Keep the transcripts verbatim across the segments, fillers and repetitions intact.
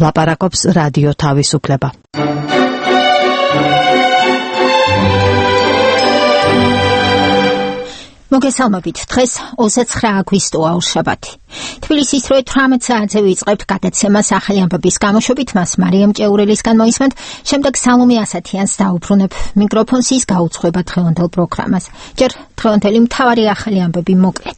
ლაპარაკობს რადიო თავისუფლება. მოგესალმებით, დღეს ოცდაცხრა აგვისტოა ორშაბათი. თბილისის რვა თვრამეტ საათზე ვიწყებთ გადაცემას ახალი ამბების გამოშვებით, მას მარიამ ჭეურელისგან მოისმენთ, შემდეგ სალომე ასათიანს დაუბრუნებ მიკროფონს ის გაუძღვება დღევანდელ პროგრამას. ჯერ დღევანდელი მთავარი ახალი ამბები მოკლედ.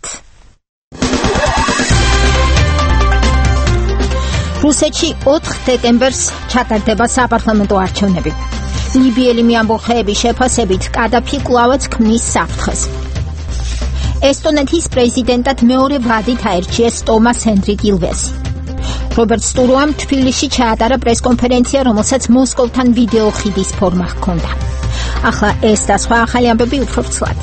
რუსეთში ოთხ დეკემბერს ჩატარდება საპარლამენტო არჩევნები. ლიბიელი მეამბოხეების შეფასებით კადაფი კვლავაც ქმნის საფრთხეს. ესტონეთის პრეზიდენტად მეორე ვადით აირჩიეს ტომას ჰენდრიკ ილვესი. რობერტ სტურუამ თბილისში ჩაატარა პრესკონფერენცია, რომელსაც მოსკოვთან ვიდეო ხიდის ფორმა ჰქონდა. ახლა ეს და სხვა ახალი ამბები უფრო ცვლად.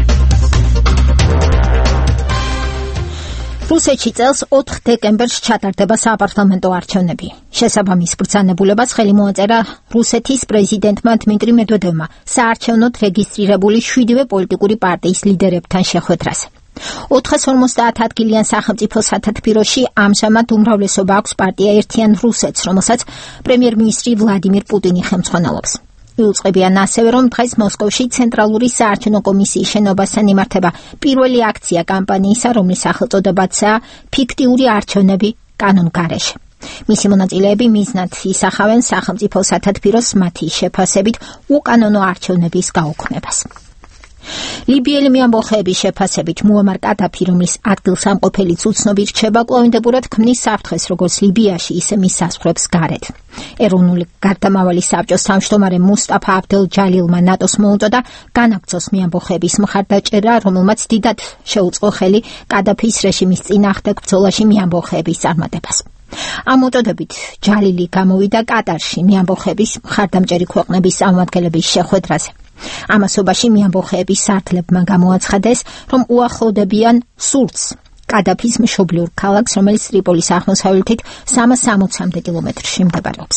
რუსეთში წელს ოთხ დეკემბერს ჩატარდება საპარლამენტო არჩევნები. შესაბამის ბრძანებულებას ხელი მოაწერა რუსეთის პრეზიდენტმა დმიტრი მედვედევმა საარჩევნოდ რეგისტრირებული შვიდივე პოლიტიკური პარტიის ლიდერებთან შეხვედრას. ოთხას ორმოცდაათ ადგილიან სახელმწიფო სათათბიროში ამჟამად უმრავლესობა აქვს პარტია ერთიან რუსეთს, რომელსაც პრემიერ-მინისტრი ვლადიმირ პუტინი ხელმძღვანელობს. იუწყებიან ასევე, რომ დღეს მოსკოვში ცენტრალური საარჩევნო კომისიის შენობასთან იმართება პირველი აქცია კამპანიისა, რომლის სახელწოდებაცაა ფიქტიური არჩევნები კანონგარეშე. მისი მონაწილეები მიზნად ისახავენ სახელმწიფო სათათბიროს მათი შეფასებით უკანონო არჩევნების გაუქმებას. ლიბიელი მეამბოხეების შეფასებით მუამარ კადაფი, რომლის ადგილსამყოფელიც უცნობი რჩება, კვლავინდებურად ქმნის საფრთხეს როგორც ლიბიაში, ისე მის საზღვრებს გარეთ. ეროვნული გარდამავალი საბჭოს თავმჯდომარე მუსტაფა აბდელ ჯალილმა ნატოს მოუწოდა განაგრძოს მეამბოხეების მხარდაჭერა, რომელმაც დიდად შეუწყო ხელი კადაფის რეჟიმის წინააღმდეგ ბრძოლაში მეამბოხეების წარმატებას. ამ მოწოდებით ჯალილი გამოვიდა კატარში მეამბოხეების მხარდამჭერი ქვეყნების წარმომადგენლების შეხვედრაზე. ამასობაში მეამბოხეების სარდლებმა გამოაცხადეს, რომ უახლოვდებიან სურთს, კადაფის მშობლიურ ქალაქს, რომელიც ტრიპოლის აღმოსავლეთით სამას სამოცამდე კილომეტრში მდებარეობს.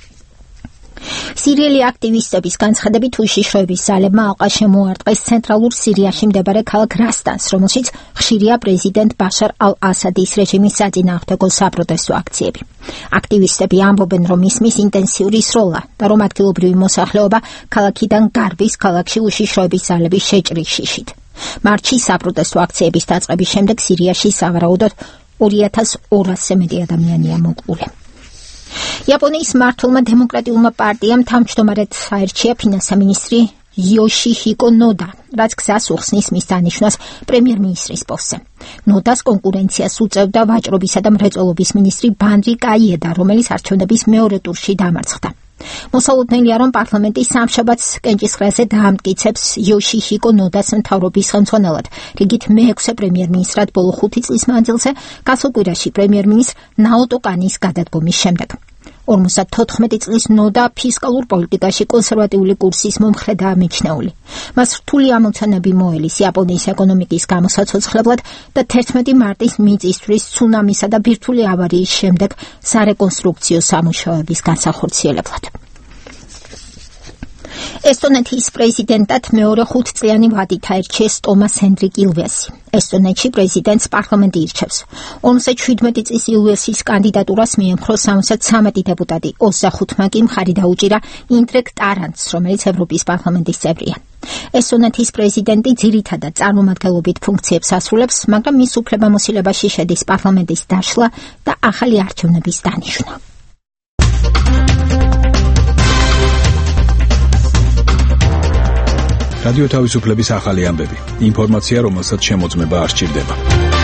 სირიელი აქტივისტების განცხადებით უშიშროების ძალებმა ალყა შემოარტყეს ცენტრალურ სირიაში მდებარე ქალაქ რასტანს, რომელშიც ხშირია პრეზიდენტ ბაშარ ალ-ასადის რეჟიმის საწინააღმდეგო საპროტესტო აქციები. აქტივისტები ამბობენ, რომ ისმის ინტენსიური სროლა და რომ ადგილობრივი მოსახლეობა ქალაქიდან გარბის ქალაქში უშიშროების ძალების შეჭრილშიშით. მარტში საპროტესტო აქციების დაწყების შემდეგ სირიაში სავარაუდოდ ორი ათას ორასზე მეტი ადამიანია მოკლული. იაპონიის მმართველმა დემოკრატიულმა პარტიამ თავმჯდომარედ აირჩია ფინანსთა მინისტრი იოშიჰიკო ნოდა, რაც გზას უხსნის მის დანიშვნას პრემიერ-მინისტრის პოსტზე. ნოდას კონკურენციას უწევდა ვაჭრობისა და მრეწველობის მინისტრი ბანდრი კაიედა, რომელიც არჩევნების მეორე ტურში დამარცხდა. მოსალოდნელია, რომ პარლამენტი სამშაბათს კენჭისყრაზე დაამტკიცებს იოშიჰიკო ნოდას მთავრობის ხელმძღვანელად, რიგით მეექვსე პრემიერ-მინისტრად ბოლო ხუთი წლის მანძილზე, გასულ კვირაში პრემიერ-მინისტრ ნაოტო კანის გადადგომის შემდეგ. ორმოცდათოთხმეტი წლის ნოდა ფისკალურ პოლიტიკაში კონსერვატიული კურსის მომხრედაა მიჩნეული. მას რთული ამოცანები მოელის იაპონიის ეკონომიკის გამოსაცოცხლებლად და თერთმეტი მარტის მიწისძვრის, ცუნამისა და ბირთვული ავარიის შემდეგ სარეკონსტრუქციო სამუშაოების განსახორციელებლად. ესტონეთის პრეზიდენტად მეორე ხუთწლიანი ვადით აირჩიეს ტომას ჰენდრიკ ილვესი. ესტონეთში პრეზიდენტს პარლამენტი ირჩევს. ორმოცდაშვიდმეტი წლის ილვესის კანდიდატურას მიემხრო სამოცდათვრამეტი დეპუტატი, ოცდახუთმა კი მხარი დაუჭირა ინდრეკ ტარანტს, რომელიც ევროპის პარლამენტის წევრია. ესტონეთის პრეზიდენტი ძირითადად წარმომადგენლობით ფუნქციებს ასრულებს, მაგრამ მის უფლებამოსილებაში შედის პარლამენტის დაშლა და ახალი არჩევნების დანიშვნა. რადიო თავისუფლების ახალი ამბები. ინფორმაცია, რომელსაც შემოწმება არ სჭირდება.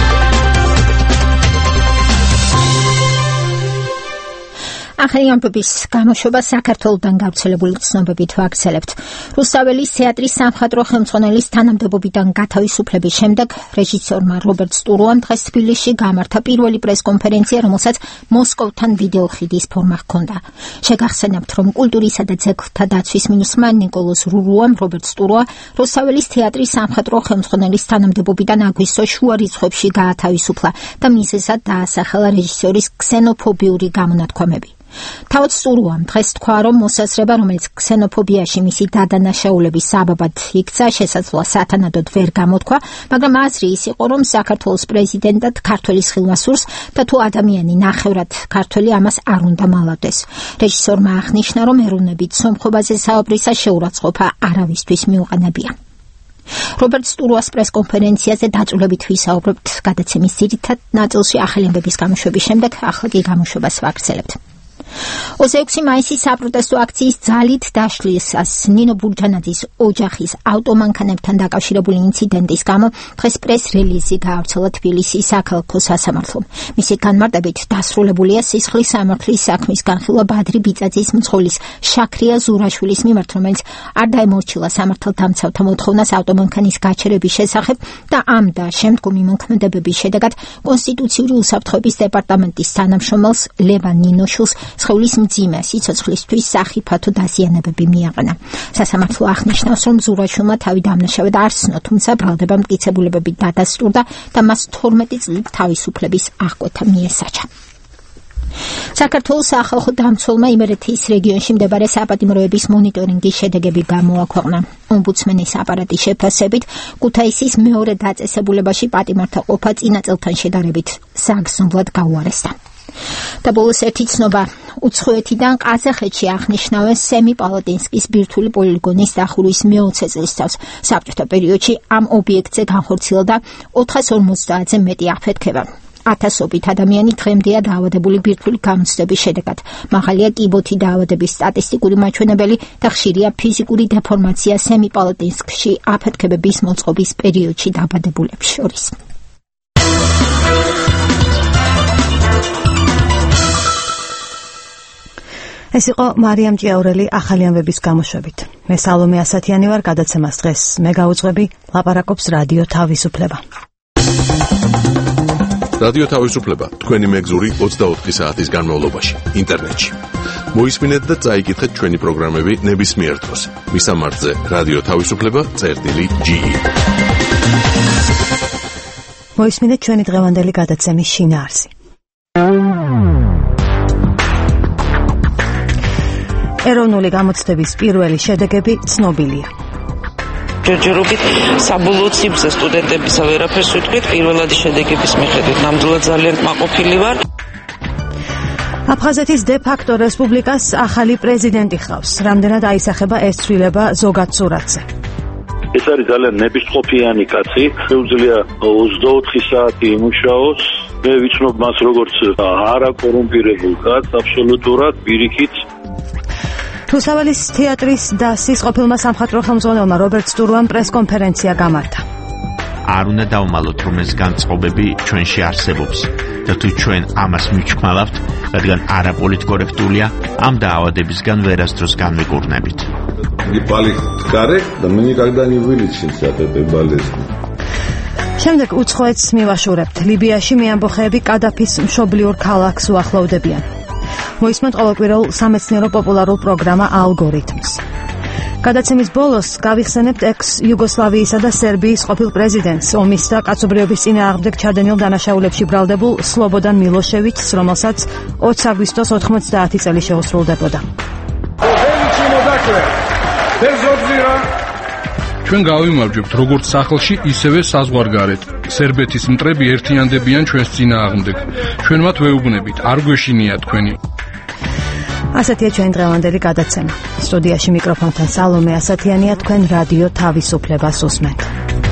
ახალი ამბების გამოშვება საქართველოდან გავრცელებული ცნობებით ვაგრძელებთ. რუსთაველის თეატრის სამხატვრო ხელმძღვანელის თანამდებობიდან გათავისუფლების შემდეგ რეჟისორმა რობერტ სტურუამ დღეს თბილისში გამართა პირველი პრესკონფერენცია, რომელსაც მოსკოვთან ვიდეო ხიდის ფორმა ჰქონდა. შეგახსენებთ, რომ კულტურისა და ძეგლთა დაცვის მინისტრმა ნიკოლოზ რურუამ რობერტ სტურუა რუსთაველის თეატრის სამხატვრო ხელმძღვანელის თანამდებობიდან აგვისტოს შუა რიცხვებში გაათავისუფლა და მიზეზად დაასახელა რეჟისორის ქსენოფობიური გამონათქვამები. თავად სტურუამ დღეს თქვა, რომ მოსაზრება, რომელიც ქსენოფობიაში მისი დადანაშაულების საბაბად იქცა, შესაძლოა სათანადოდ ვერ გამოთქვა, მაგრამ აზრი ის იყო, რომ საქართველოს პრეზიდენტად ქართველის ხილვა სურს და თუ ადამიანი ნახევრად ქართველი ამას არ უნდა მალავდეს. რეჟისორმა აღნიშნა, რომ ეროვნებით სომხობაზე საუბრისა შეურაცხყოფა არავისთვის მიუყენებია. რობერტ სტურუას პრესკონფერენციაზე დაწვრილებით ვისაუბრებთ გადაცემის ძირითად ნაწილში ახალი ამბების გამოშვების შემდეგ, ახლა კი გამოშვებას ვაგრძელებთ. ოცდაექვსი მაისის საპროტესტო აქციის ძალით დაშლისას ნინო ბურჯანაძის ოჯახის ავტომანქანებთან დაკავშირებული ინციდენტის გამო დღეს პრეს-რელიზი გაავრცელა თბილისის საქალაქო სასამართლომ. მისი განმარტებით დასრულებულია სისხლის სამართლის საქმის განხილვა ბადრი ბიწაძის მძღოლის შაქრია ზურაშვილის მიმართ, რომელიც არ დაემორჩილა სამართალდამცავთა მოთხოვნას ავტომანქანის გაჩერების შესახებ და ამ და შემდგომი მოქმედებების შედეგად კონსტიტუციური უსაფრთხოების დეპარტამენტის თანამშრომელს ლევან ნინოშვილს სხეულის მძიმე სიცოცხლისთვის სახიფათო დაზიანებები მიაყენა. სასამართლო აღნიშნავს, რომ ზურაშვილმა თავი დამნაშავედ არ ცნო, თუმცა ბრალდება მტკიცებულებები დადასტურდა და მას თორმეტი წლით თავისუფლების აღკვეთა მიესაჯა. საქართველოს სახალხო დამცველმა იმერეთის რეგიონში მდებარე საპატიმროების მონიტორინგის შედეგები გამოაქვეყნა. ომბუდსმენის აპარატის შეფასებით, ქუთაისის მეორე დაწესებულებაში პატიმართა ყოფა წინა წელთან შედარებით საგრძნობლად გაუარესდა. და ბოლოს ერთი ცნობა უცხოეთიდან ყაზახეთში აღნიშნავენ სემი პალატინსკის ბირთვული პოლიგონის დახურვის მეოცე წლისთავს. საბჭოთა პერიოდში ამ ობიექტზე განხორციელდა ოთხას ორმოცდაათზე მეტი აფეთქება. ათასობით ადამიანი დღემდეა დაავადებული ბირთვული გამოცდების შედეგად. მაღალია კიბოთი დაავადების სტატისტიკური მაჩვენებელი და ხშირია ფიზიკური დეფორმაცია სემი პალატინსკში აფეთქებების მოწყობის პერიოდში დაავადებულებს შორის. ეს იყო მარიამ ჭიაურელი ახალი ამბების გამოშვებით. მე სალომე ასათიანი ვარ, გადაცემას დღეს მე გავუძღვები, ლაპარაკობს რადიო თავისუფლება. რადიო თავისუფლება თქვენი მეგზური ოცდაოთხი საათის განმავლობაში ინტერნეტში. მოისმინეთ და წაიკითხეთ ჩვენი პროგრამები ნებისმიერ დროს. მისამართზე რადიო თავისუფლება წერტილი ჯი ი. მოისმინეთ ჩვენი დღევანდელი გადაცემის შინაარსი. ეროვნული გამოცდების პირველი შედეგები ცნობილია. ჯერჯერობით საბოლოო ციფრზე სტუდენტებისა ვერაფერს ვიტყვით, პირველადი შედეგების მიხედვით ნამდვილად ძალიან კმაყოფილი ვარ. აფხაზეთის დე-ფაქტო რესპუბლიკას ახალი პრეზიდენტი ხავს. რამდენად აისახება ეს ცვლილება ზოგად სურათზე. ეს არის ძალიან ნებისყოფიანი კაცი, შეუძლია ოცდაოთხი საათი იმუშაოს. მე ვიცნობ მას როგორც არაკორუმპირებულ კაცს, აბსოლუტურად პირიქით. რუსაველის თეატრის დასის ყოფილმა სამხატვრო ხელმძღვანელმა რობერტ სტურუამ პრესკონფერენცია გამართა. არ უნდა დავმალოთ, რომ ეს განწყობები ჩვენში არსებობს და თუ ჩვენ ამას მივჩქმალავთ, რადგან არაპოლიტკორექტულია, ამ დაავადებისგან ვერასდროს განვიკურნებით. Не политкоррект, да мы никогда не вылечимся от этой болезни. შემდეგ უცხოეთს მივაშურებთ. ლიბიაში მეამბოხეები კადაფის მშობლიურ ქალაქს უახლოვდებიან. მოისმენთ ყოველკვირეულ სამეცნიერო პოპულარულ პროგრამა ალგორითმს. გადაცემის ბოლოს გავიხსენებთ ექს-იუგოსლავიისა და სერბიის ყოფილ პრეზიდენტს, ომის და კაცობრიობის წინააღმდეგ ჩადენილ დანაშაულებში ბრალდებულ სლობოდან მილოშევიჩს, რომელსაც ოცი აგვისტოს ოთხმოცდაათი წელი შეუსრულდებოდა. ჩვენ გავიმარჯვებთ როგორც სახლში, ისევე საზღვარგარეთ. სერბეთის მტრები ერთიანდებიან ჩვენს წინააღმდეგ. ჩვენ მათ ვეუბნებით, არ გვეშინია თქვენი. ასეთია ჩვენ დღევანდელი გადაცემა. სტუდიაში მიკროფონთან სალომე ასათიანია, თქვენ რადიო თავისუფლებას უსმენთ.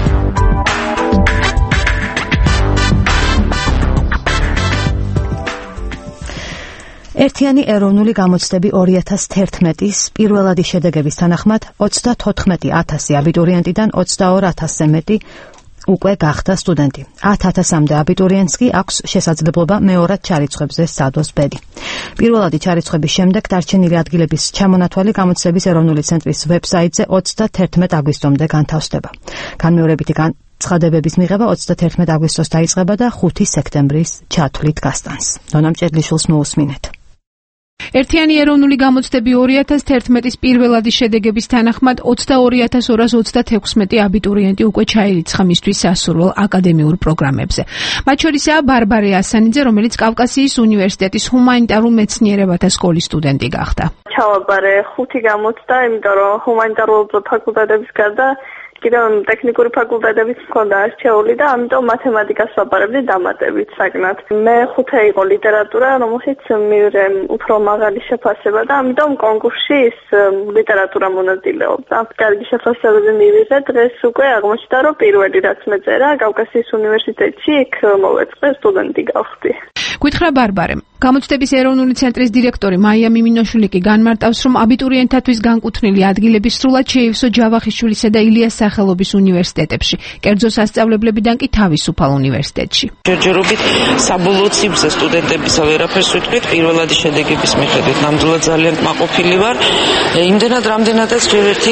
ერთიანი ეროვნული გამოცდები ორი ათას თერთმეტის პირველადი შედეგების თანახმად ოცდათოთხმეტი ათასი აბიტურიენტიდან ოცდაორ ათასზე მეტი უკვე გახდა სტუდენტი. ათ ათასამდე აბიტურიენტს კი აქვს შესაძლებლობა მეორად ჩარიცხვებზე სცადოს ბედი. პირველადი ჩარიცხვების შემდეგ დარჩენილი ადგილების ჩამონათვალი გამოცდების ეროვნული ცენტრის ვებსაიტზე ოცდათერთმეტ აგვისტომდე განთავსდება. განმეორებითი ცხადებების მიღება ოცდათერთმეტ აგვისტოს დაიწყება და ხუთი სექტემბრის ჩათვლით გასტანს. ნონა მჭედლიშვილს მოусმინეთ. ერთიანი ეროვნული გამოცდები ორი ათას თერთმეტის პირველადი შედეგების თანახმად ოცდაორი ათას ორას ოცდათექვსმეტი აბიტურიენტი უკვე ჩაირიცხა მისთვის სასურველ აკადემიურ პროგრამებზე. მათ შორისაა ბარბარე ასანიძე, რომელიც კავკასიის უნივერსიტეტის ჰუმანიტარულ მეცნიერებათა სკოლის სტუდენტი გახდა. ჩავაბარე ხუთი გამოცდა, იმიტომ რომ ჰუმანიტარულ ფაკულტეტების გარდა კიდევ ტექნიკური ფაკულტეტებიც მქონდა არჩეული და ამიტომ მათემატიკას ვაპარებდი დამატებით საკმაოდ. მე ხუთე იყო ლიტერატურა, რომელშიც მივიღე უფრო მაღალი შეფასება და ამიტომ კონკურსში ის ლიტერატურა მონაწილეობდა. კარგი შეფასებები მივიღე, დღეს უკვე აღმოჩნდა, რომ პირველი რაც მეწერა კავკასიის უნივერსიტეტში, იქ მოვეწყე, სტუდენტი გავხდი. გითხრა ბარბარემ, გამოცდების ეროვნული ცენტრის დირექტორი მაია მიმინოშვილი კი განმარტავს, რომ აბიტურიენტთათვის განკუთვნილი ადგილები სრულად შეივსო ჯავახიშვილისა და ილიას სახელობის უნივერსიტეტებში, კერძო სასწავლებლებიდან კი თავისუფალ უნივერსიტეტში. ჯერჯერობით საბოლოო ციფრზე სტუდენტებისა ვერაფერს ვიტყვით, პირველადი შედეგების მიხედვით ნამდვილად ძალიან კმაყოფილი ვარ. იმდენად რამდენადაც ჯერ ერთი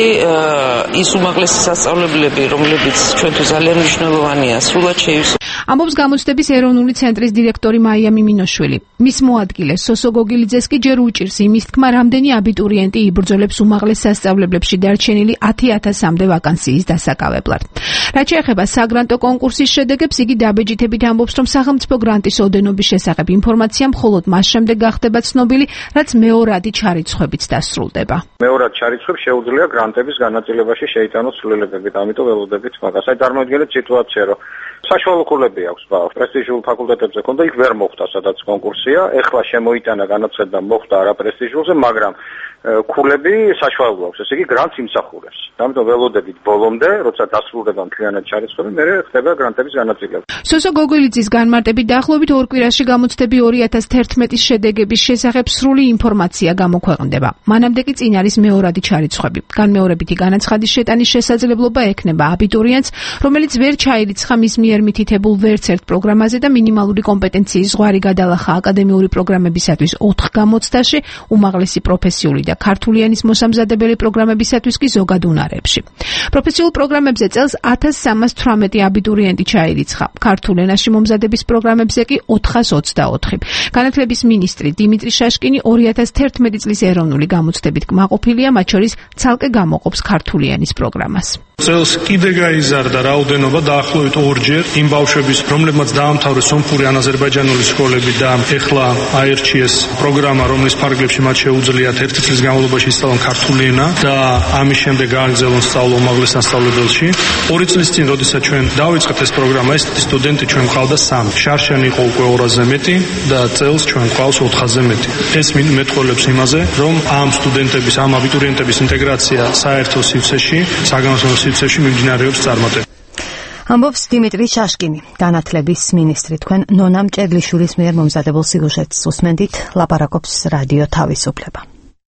ის უმაღლესი სასწავლებლები, რომლებიც ჩვენთვის ძალიან მნიშვნელოვანია, სრულად შეივსო. ამბობს გამოცდების ეროვნული ცენტრის დირექტორი მაია მიმინოშვილი. მის მოადგილეს სოსო გოგილიძეს კი ჯერ უჭირს იმის თქმა, რამდენი აბიტურიენტი იბრძოლებს უმაღლეს სასწავლებლებში დარჩენილი ათი ათასამდე ვაკანსიის დასაკავებლად. რაც შეეხება საგრანტო კონკურსის შედეგებს, იგი დაბეჯითებით ამბობს, რომ სახელმწიფო გრანტის ოდენობის შესახებ ინფორმაცია მხოლოდ მას შემდეგ გახდება ცნობილი, რაც მეორადი ჩარიცხვებით დასრულდება. მეორად ჩარიცხვებს შეუძლია გრანტების განაწილებაში შეიტანოს ცვლილებებით, ამიტომ ველოდებით მაგას. აი წარმოვიდგინეთ სიტუაცია, რომ საშუალო ქულები აქვს პრესტიჟულ ფაკულტეტებზე ქონდა, იქ ვერ მოხდა სადაც კონკურსია, ეხლა შემოიტანა განაცხადება მოხდა არაპრესტიჟულზე, მაგრამ ქულები საშუალო აქვს, ესე იგი გრანტს იმსახურებს. ამიტომ ველოდებით ბოლომდე, როცა დასრულდება მთლიანად ჩარიცხვები, მერე ხდება გრანტების განაწილება. სოსო გოგოლიძის განმარტებით დაახლოებით ორ კვირაში გამოცდები ორი ათას თერთმეტის შედეგების შესახებ სრული ინფორმაცია გამოქვეყნდება. მანამდე კი წინ არის მეორადი ჩარიცხვები. განმეორებითი განაცხადის შეტანის შესაძლებლობა ექნება აბიტურიენტს, რომელიც ვერ ჩაირიცხა მის მიერ მითითებულ ვერც ერთ პროგრამაზე და მინიმალური კომპეტენციის ზღვარი გადალახა აკადემიური პროგრამებისათვის ოთხ გამოცდაში, უმაღლესი პროფესიული და ქართული ენის მოსამზადებელი პროგრამებისათვის კი ზოგად უნარებში. პროფესიულ პროგრამებზე წელს ათას სამას თვრამეტი აბიტურიენტი ჩაირიცხა. ქართულ ენაში მომზადების პროგრამებზე კი ოთხას ოცდაოთხი. განათლების მინისტრი დიმიტრი შაშკინი ორი ათას თერთმეტი წლის ეროვნული გამოცდებით კმაყოფილია, მათ შორის ცალკე გამოყოფს ქართული ენის პროგრამას. წელს კიდე გაიზარდა რაოდენობა დაახლოებით ორჯერ იმ ბავშვების, რომლებმაც დაამთავრეს სომხური ან აზერბაიჯანული სკოლები და ეხლა აერჩიეს პროგრამა, რომლის ფარგლებში მათ შეუძლიათ ერთი წლის განმავლობაში ისწავლონ ქართული ენა და ამის შემდეგ გააგრძელონ სწავლა უმაღლეს სასწავლებელში. ორი წლის წინ, როდესაც ჩვენ დავიწყეთ ეს პროგრამა, ეს სტუდენტი ჩვენ მყავდა სამი. შარშანი იყო უკვე ორასზე მეტი და წელს ჩვენ მყავს ოთხასზე მეტი. ეს მეტყველებს იმაზე, რომ ამ სტუდენტების, ამ აბიტურიენტების ინტეგრაცია საერთო სივრცეში, საგანმანათლებლო სივრცეში მიმდინარეობს წარმატებით. ამბობს დიმიტრი შაშკინი, განათლების მინისტრი. თქვენ ნონა მჭედლიშვილის მიერ მომზადებულ სიუჟეტს უსმენდით, ლაპარაკობს რადიო თავისუფლება.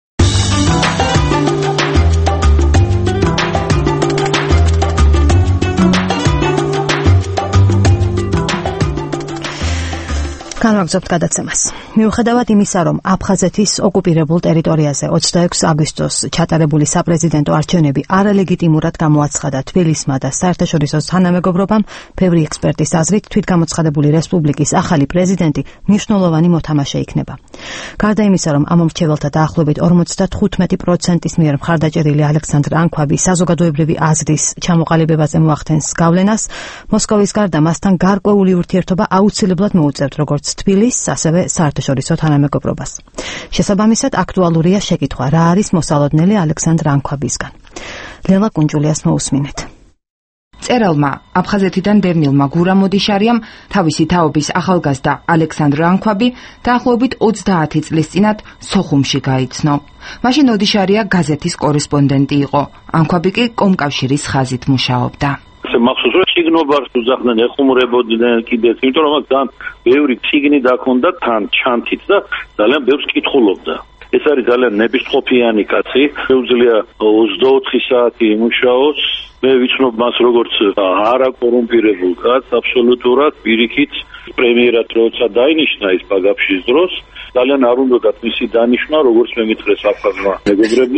განვაგრძობთ გადაცემას. მიუხედავად იმისა, რომ აფხაზეთის ოკუპირებულ ტერიტორიაზე ოცდაექვსი აგვისტოს ჩატარებული საპრეზიდენტო არჩევნები არალეგიტიმურად გამოაცხადა თბილისმა და საერთაშორისო თანამეგობრობამ, ბევრი ექსპერტის აზრით თვითგამოცხადებული რესპუბლიკის ახალი პრეზიდენტი მნიშვნელოვანი მოთამაშე იქნება. გარდა იმისა, რომ ამ მრჩეველთა დაახლოებით ორმოცდათხუთმეტი პროცენტის მიერ მხარდაჭერილი ალექსანდრ ანქვაბი საზოგადოებრივი აზრის ჩამოყალიბებაზე მოახდენს გავლენას, მოსკოვის გარდა მასთან გარკვეული ურთიერთობა აუცილებლად მოუწევთ როგორც თბილისს, ასევე საერთაშორისო თანამეგობრობას. შესაბამისად, აქტუალურია შეკითხვა, რა არის მოსალოდნელი ალექსანდრ ანქვაბისგან. ლელა კუნჯულიას მოусმინეთ. წერალმა აფხაზეთიდან დევნილმა გურამ ოდიშარიამ თავისი თაობის ახალგაზრდა ალექსანდრ ანქვაბი დაახლოებით ოცდაათი წლის წინათ სოხუმში გაიცნო. მაშინ ოდიშარია გაზეთის კორესპონდენტი იყო. ანქვაბი კი კომკავშირის ხაზით მუშაობდა. მახსოვს რომ ციგნობას უძახდნენ, ეხუმრებოდნენ კიდეც, იმიტომ რომ ძალიან ბევრი ციგნი დაქონდა თან ჩანთით და ძალიან ბევრს კითხულობდა. ეს არის ძალიან ნებისყოფიანი კაცი, შეუძლია ოცდაოთხი საათი იმუშაოს. მე ვიცნობ მას როგორც არაკორუმპირებულ კაცს, აბსოლუტურად პირიქით პრემიერად როცა დაინიშნა ის ბაგაფშის დროს, ძალიან არ უნდათ მისი დანიშვნა, როგორც მე მითხრეს აფხაზმა მეგობრებმა.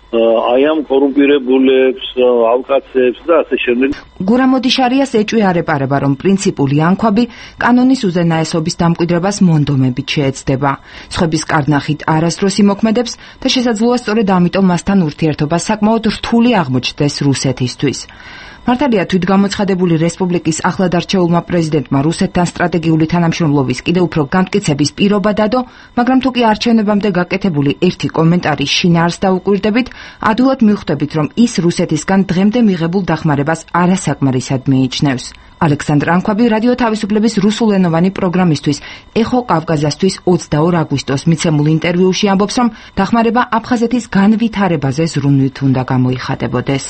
აი ამ კორუმპირებულებს, ავკაცებს და ასე შემდეგ. გურამოდიშარიას ეჭვი არ ეპარება, რომ პრინციპული ანქვაბი კანონის უზენაესობის დამკვიდრებას მონდომებით შეეცდება. სხვების კარნახით არასდროს იმოქმედებს და შესაძლოა სწორედ ამიტომ მასთან ურთიერთობა საკმაოდ რთული აღმოჩნდეს რუსეთისთვის. მართალია თვითგამოცხადებული რესპუბლიკის ახლადარჩეულმა პრეზიდენტმა რუსეთთან სტრატეგიული თანამშრომლობის კიდევ უფრო გამტკიცების პირობა დადო, მაგრამ თუ კი არჩევნებამდე გაკეთებული ერთი კომენტარი შინაარს დაუკვირდებით, ადვილად მივხვდებით, რომ ის რუსეთისგან დღემდე მიღებულ დახმარებას არასაკმარისად მიიჩნევს. ალექსანდრ ანქვაბი რადიო თავისუფლების რუსულენოვანი პროგრამისთვის ეხო კავკაზასთვის ოცდაორ აგვისტოს მიცემულ ინტერვიუში ამბობს, რომ დახმარება აფხაზეთის განვითარებაზე ზრუნვით უნდა გამოიხატებოდეს.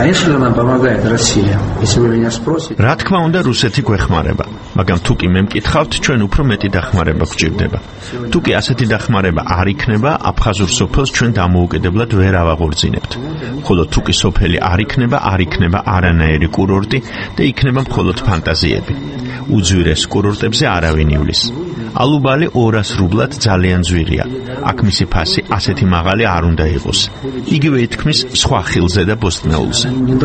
რა თქმა უნდა, რუსეთი გვეხმარება, მაგრამ თუ კი მე მკითხავთ, ჩვენ უფრო მეტი დახმარება გვჭირდება. თუ კი ასეთი დახმარება არ იქნება, აფხაზურ სოფელს ჩვენ დამოუკიდებლად ვერ ავაღორძინებთ. ხოლო თუ კი სოფელი არ იქნება, არ იქნება არანაირი კურორტი და იქნება მხოლოდ ფანტაზიები. უძვირეს კურორტებზე არავინ ივლის. ალუბალი ორას რუბლად ძალიან ძვირია. აქ მისი ფასი ასეთი მაღალი არ უნდა იყოს. იგივე ითქმის სხვა ხილზე და ბოსტნეულზე.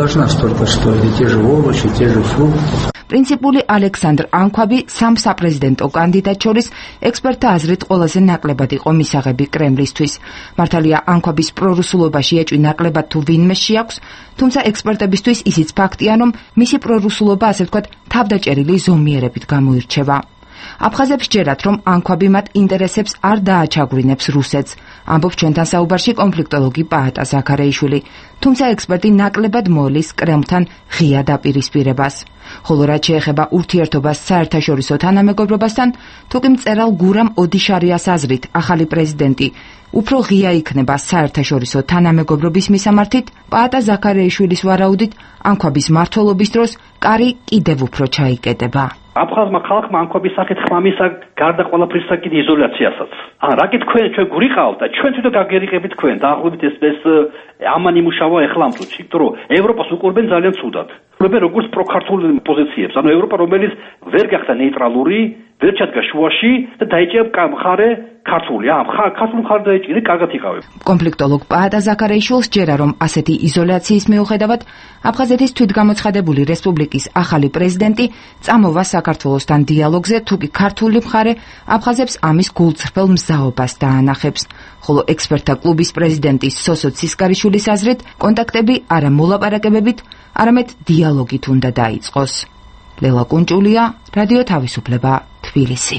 პრინციპული ალექსანდრ ანქვაბი სამ საპრეზიდენტო კანდიდატ შორის ექსპერტთა აზრით ყველაზე ნაკლებად იყო მისაღები კრემლისთვის. მართალია ანქვაბის პრორუსულობაში ეჭვი ნაკლებად თუ ვინმე შეაქვს, თუმცა ექსპერტებისთვის ისიც ფაქტია, რომ მისი პრორუსულობა, ასე ვთქვათ, თავდაჭერილი ზომიერებით გამოირჩევა. აფხაზებს ჯერათ, რომ ანქვაბი მათ ინტერესებს არ დააჩაგვრინებს რუსეთს, ამბობს ჩვენთან საუბარში კონფლიქტოლოგი პაატა ზაქარეიშვილი, თუმცა ექსპერტი ნაკლებად მოელის კრემლთან ღია დაპირისპირებას. ხოლო რაც შეეხება ურთიერთობას საერთაშორისო თანამეგობრობასთან, თუ კი მწერალ გურამ ოდიშარიას აზრით ახალი პრეზიდენტი უფრო ღია იქნება საერთაშორისო თანამეგობრობის მისამართით, პაატა ზაქარეიშვილის ვარაუდით, ანქვაბის მმართველობის დროს კარი კიდევ უფრო ჩაიკეტება. აფხაზმა ხალხმა ანქვაბის სახით ხმამისა გარდა ყველაფრისა კიდე იზოლაციასაც. ან რაკეთ თქვენ ჩვენ გურიყავთ და ჩვენ თვითონ გაგერიყებით თქვენ დაახლოებით ეს ეს ამან იმუშავა ეხლა ამ წუთში, იმიტომ რომ ევროპას უყურებენ ძალიან ცუდად. უყურებენ როგორც პროქართულ პოზიციებს, ანუ ევროპა რომელიც ვერ გახდა ნეიტრალური, ვერ ჩადგა შუაში და დაიჭირა მხარე ქართული, ამ ქართულ მხარეს დაიჭირა, კარგად იყავი. კონფლიქტოლოგ პაატა ზაქარეიშვილს ჯერა, რომ ასეთი იზოლაციის მიუხედავად აფხაზეთის თვითგამოცხადებული რესპუბლიკის ახალი პრეზიდენტი წამოვა საქართველოსთან დიალოგზე, თუ კი ქართული მხარე აფხაზებს ამის გულწრფელ მზაობას დაანახებს. ხოლო ექსპერტთა კლუბის პრეზიდენტი სოსო ცისკარიშვილის აზრით, კონტაქტები არა მოლაპარაკებებით, არამედ დიალოგით უნდა დაიწყოს. ლელა კუნჭულია, რადიო თავისუფლება, თბილისი.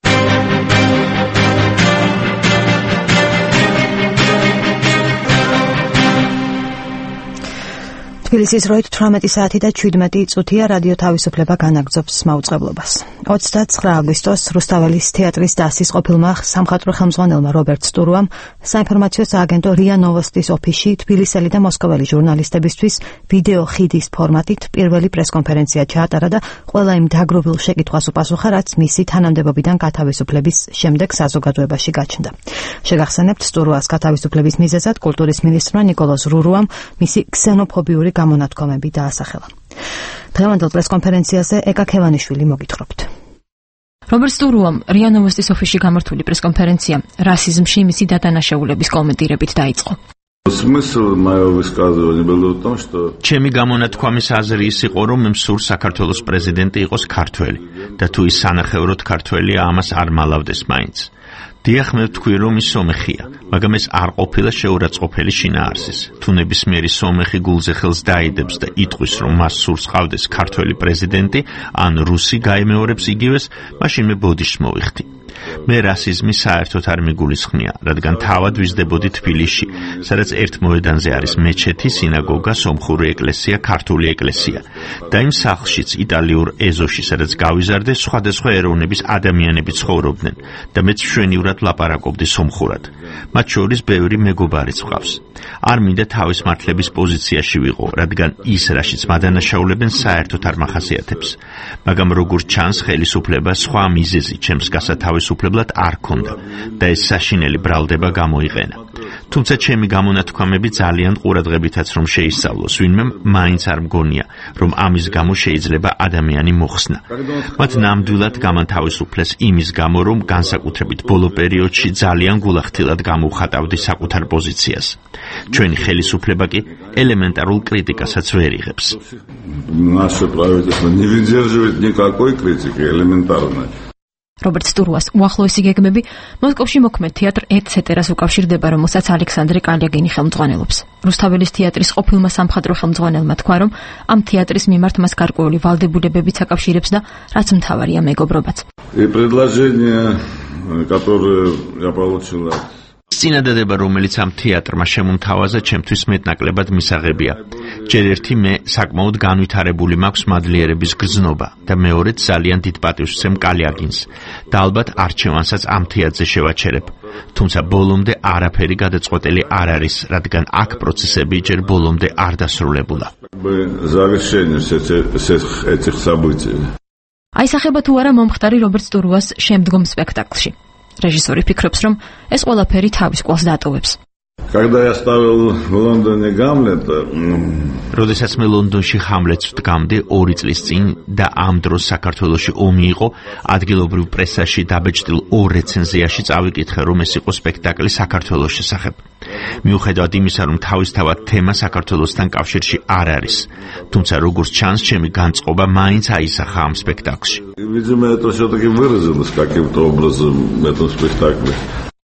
თბილისის დროით თვრამეტი საათი და შვიდმეტი წუთია, რადიო თავისუფლება განაგრძობს მაუწყებლობას. ოცდაცხრა აგვისტოს რუსთაველის თეატრის დასის ყოფილმა სამხატვრო ხელმძღვანელმა რობერტ სტურუამ საინფორმაციო სააგენტო რია ნოვოსტის ოფისში თბილისელი და მოსკოველი ჟურნალისტებისთვის ვიდეო ხიდის ფორმატით პირველი პრესკონფერენცია ჩაატარა და ყველა იმ დაგროვილ შეკითხვას უპასუხა, რაც მისი თანამდებობიდან გათავისუფლების შემდეგ საზოგადოებაში გაჩნდა. შეგახსენებთ, სტურუას გათავისუფლების მიზეზად კულტურის მინისტრმა ნიკოლოზ რურუამ მისი ქსენოფობიური გამონათქვამები დაასახელა. დღევანდელ პრესკონფერენციაზე ეკა ქევანიშვილი მოგითხრობთ. რობერტ სტურუამ რია ნოვოსტის ოფისში გამართული პრესკონფერენცია რასიზმში მისი დადანაშაულების კომენტირებით დაიწყო. ჩემი გამონათქვამის აზრი ის იყო, რომ მსურს საქართველოს პრეზიდენტი იყოს ქართველი და თუ ის სანახევროდ ქართველია, ამას არ მალავდეს მაინც. დიახ, მე ვთქვი, რომ ის სომეხია, მაგრამ ეს არ ყოფილა შეურაცხყოფელი შინაარსის. თუ ნებისმიერი სომეხი გულზე ხელს დაიდებს და იტყვის, რომ მას სურს ყავდეს ქართველი პრეზიდენტი, ან რუსი გაიმეორებს იგივეს, მაშინ მე ბოდიშს მოვიხდი. მე რასიზმი საერთოდ არ მიგულისხმია, რადგან თავად ვიზრდებოდი თბილისში, სადაც ერთ მოედანზე არის მეჩეთი, სინაგოგა, სომხური ეკლესია, ქართული ეკლესია. და იმ სახლშიც იტალიურ ეზოში, სადაც გავიზარდე, სხვადასხვა ეროვნების ადამიანები ცხოვრობდნენ და მეც მშვენივრად ლაპარაკობდი სომხურად. მათ შორის ბევრი მეგობარიც ვყავს. არ მინდა თავის მართლების პოზიციაში ვიყო, რადგან ის, რაშიც მადანაშაულებენ, საერთოდ არ მახასიათებს. მაგრამ როგორც ჩანს, ხელისუფლება სხვა მიზეზი ჩემს გასათავისუფლებლად არ ქონდა და ეს საშინელი ბრალდება გამოიყენა. თუმცა ჩემი გამონათქვამები ძალიან ყურადღებითაც რომ შეისწავლოს, ვინმე მაინც არ მგონია, რომ ამის გამო შეიძლება ადამიანი მოხსნა. მათ ნამდვილად გამანთავისუფლეს იმის გამო, რომ განსაკუთრებით ბოლო პერიოდში ძალიან გულახდილად გამოუხატავდი საკუთარ პოზიციას. ჩვენი ხელისუფლება კი ელემენტარულ კრიტიკასაც ვერ იღებს. Наше правительство не выдерживает никакой критики, элементарной. რობერტ სტურუას უახლოესი გეგმები მოსკოვში მოქმედ თეატრ ეტცეტერას უკავშირდება, რომელსაც ალექსანდრე კალიაგინი ხელმძღვანელობს. რუსთაველის თეატრის ყოფილმა სამხატვრო ხელმძღვანელმა თქვა, რომ ამ თეატრის მიმართ მას გარკვეული ვალდებულებებიც აკავშირებს და რაც მთავარია მეგობრობაც. И предложение, которое я получил от წინადადება, რომელიც ამ თეატრმა შემომთავაზა, ჩემთვის მეტნაკლებად მისაღებია. ჯერ ერთი მე საკმაოდ განვითარებული მაქვს მადლიერების გრძნობა და მეორედ ძალიან დიდ პატივს ვცემ კალიაგინს და ალბათ არჩევანსაც ამ თეატრზე შევაჩერებ. თუმცა ბოლომდე არაფერი გადაწყვეტილი არ არის, რადგან აქ პროცესები ჯერ ბოლომდე არ დასრულებულა. აისახება თუ არა მომხდარი რობერტ სტურუას შემდგომ სპექტაკლში. რეჟისორი ფიქრობს, რომ ეს ყველაფერი თავის კვალს დატოვებს. Когда я ставил в Лондоне Гамлета, როდესაც მე ლონდონში ჰამლეტს ვდგამდი ორი წლის წინ და ამ დროს საქართველოში ომი იყო, ადგილობრივ პრესაში დაბეჭდილ ორ რეცენზიაში წავიკითხე, რომ ეს იყო სპექტაკლი საქართველოს შესახებ. მიუხედავად იმისა, რომ თავისთავად თემა საქართველოსთან кавშირში არ არის, თუმცა როგორც ჩანს, ჩემი განწყობა მაინც აისახა ამ სპექტაკლში. Видимо, это всё-таки выразилось каким-то образом в этом спектакле.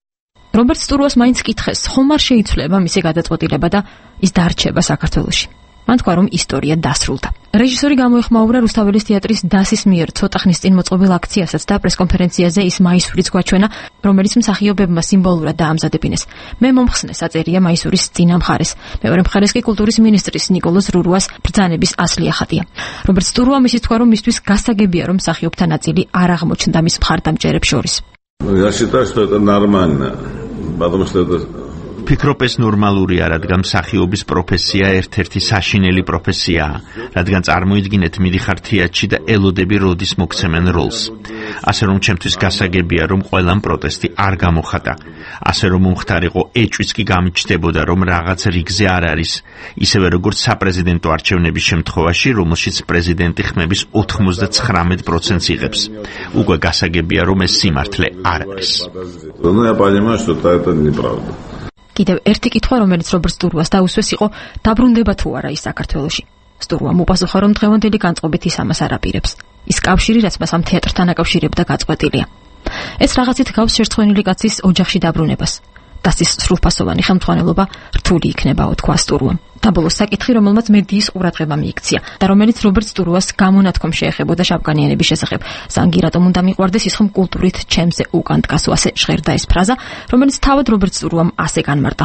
რობერტ სტურუას მაინც კითხეს, ხომ არ შეიცვლება მისი გადაწყვეტილება და ის დარჩება საქართველოში. მან თქვა, რომ ისტორია დასრულდა. რეჟისორი გამოეხმაურა რუსთაველის თეატრის დასის მიერ ცოტა ხნის წინ მოწყობილ აქციასაც და პრესკონფერენციაზე ის მაისურიც გვაჩვენა, რომელიც მსახიობებმა სიმბოლურად დაამზადებინეს. მე მომხსნე საწერია მაისურის წინა მხარეს. მეორე მხარეს კი კულტურის მინისტრის ნიკოლოზ რურუას ბრძანების ასლი ახატია. რობერტ სტურუა მისის თქვა, რომ მისთვის გასაგებია, რომ მსახიობთა ნაწილი არ აღმოჩნდა მის მხარდამჭერებს შორის. Я считаю, что это нормально, потому что это ფიქრობ ეს ნორმალურია, რადგან მსახიობის პროფესია ერთ-ერთი საშინელი პროფესიაა, რადგან წარმოიდგინეთ მიდიხარ თეატრში და ელოდები როდის მოგცემენ როლს. ასე რომ ჩემთვის გასაგებია, რომ ყველამ პროტესტი არ გამოხატა. ასე რომ მომხდარიყო ეჭვიც კი გამიჩნდებოდა, რომ რაღაც რიგზე არ არის, ისევე როგორც საპრეზიდენტო არჩევნების შემთხვევაში, რომელშიც პრეზიდენტი ხმების ოთხმოცდათხრამეტ პროცენტს იღებს. უკვე გასაგებია, რომ ეს სიმართლე არ არის. Ну я понимаю, что это неправда. კიდევ ერთი კითხვა, რომელიც რობერტ სტურუას დაუსვეს, იყო დაბრუნდება თუ არა ის საქართველოში. სტურუამ უპასუხა, რომ დღევანდელი განწყობით ის ამას არ აპირებს. ის კავშირი, რაც მას ამ თეატრთან აკავშირებდა, გაწყვეტილია. ეს რაღაცით გავს შერწყმენილი კაცის ოჯახში დაბრუნებას. დასის სრულფასოვანი ხელმძღვანელობა რთული იქნებაო, თქვა სტურუამ. და ბოლოს საკითხი, რომელმაც მედიის ყურადღება მიიქცია და რომელიც რობერტ სტურუას გამონათქვამ შეეხებოდა შავკანიანების შესახებ. ზანგი რატომ უნდა მიყვარდეს ის ხომ კულტურით ჩემზე უკან დგასო, ასე ჟღერდა ეს ფრაზა, რომელიც თავად რობერტ სტურუამ ასე განმარტა.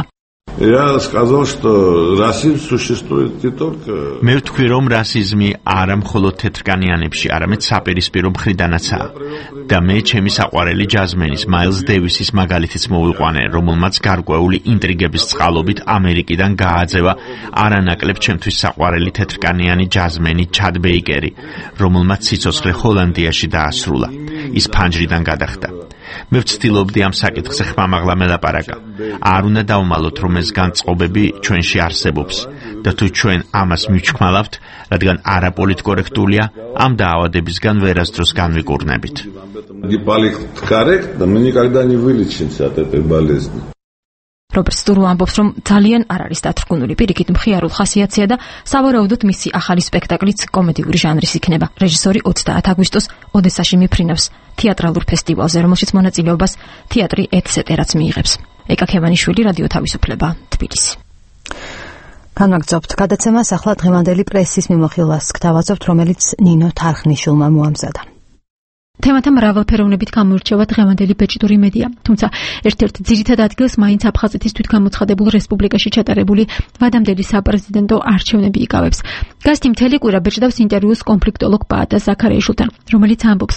Я сказал, что расизм существует не только. მე ვთქვი, რომ რასიზმი არა მხოლოდ თეთრკანიანებში, არამედ საპირისპირო მხრიდანაცაა. და მე ჩემი საყვარელი ჯაზმენის, მაილს დევისის მაგალითიც მოვიყვანე, რომელმაც გარკვეული ინტრიგების წყალობით ამერიკიდან გააძევა არანაკლებ ჩემთვის საყვარელი თეთრკანიანი ჯაზმენი ჩად ბეიკერი, რომელმაც სიცოცხლე ჰოლანდიაში დაასრულა. ის ფანჯრიდან გადახდა. მე ვცდილობდი ამ საკითხზე ხმამაღლა მელაპარაკა. არ უნდა დავმალოთ, რომ ეს განწყობები ჩვენში არსებობს და თუ ჩვენ ამას მივჩქმალავთ, რადგან არაპოლიტკორექტულია, ამ დაავადებისგან ვერასდროს განვიკურნებით. Политкорректно мы никогда не вылечимся от этой болезни. რობერტ სტურუა ამბობს, რომ ძალიან არ არის დათრგუნული, პირიქით მხიარულ ხასიათზეა და სავარაუდოდ მისი ახალი სპექტაკლიც კომედიური ჟანრის იქნება. რეჟისორი ოცდაათი აგვისტოს ოდესაში მიფრინავს თეატრალურ ფესტივალზე, რომელშიც მონაწილეობას თეატრი ეტცეტერაც მიიღებს. ეკა ქევანიშვილი, რადიო თავისუფლება, თბილისი. განვაგრძობთ გადაცემას, ახლა დღევანდელი პრესის მიმოხილვას გთავაზობთ, რომელიც ნინო თარხნიშვილმა მოამზადა. თემათა მრავალფეროვნებით გამოირჩევა დღევანდელი ბეჭდური მედია, თუმცა ერთ-ერთ ძირითად ადგილს მაინც აფხაზეთის თვითგამოცხადებულ რესპუბლიკაში ჩატარებული ვადამდელი საპრეზიდენტო არჩევნები იკავებს. გასტი მთელი კვირა ბეჭდავს ინტერვიუს კონფლიქტოლოგ ბაატა ზაქარიაშვილთან, რომელიც ამბობს,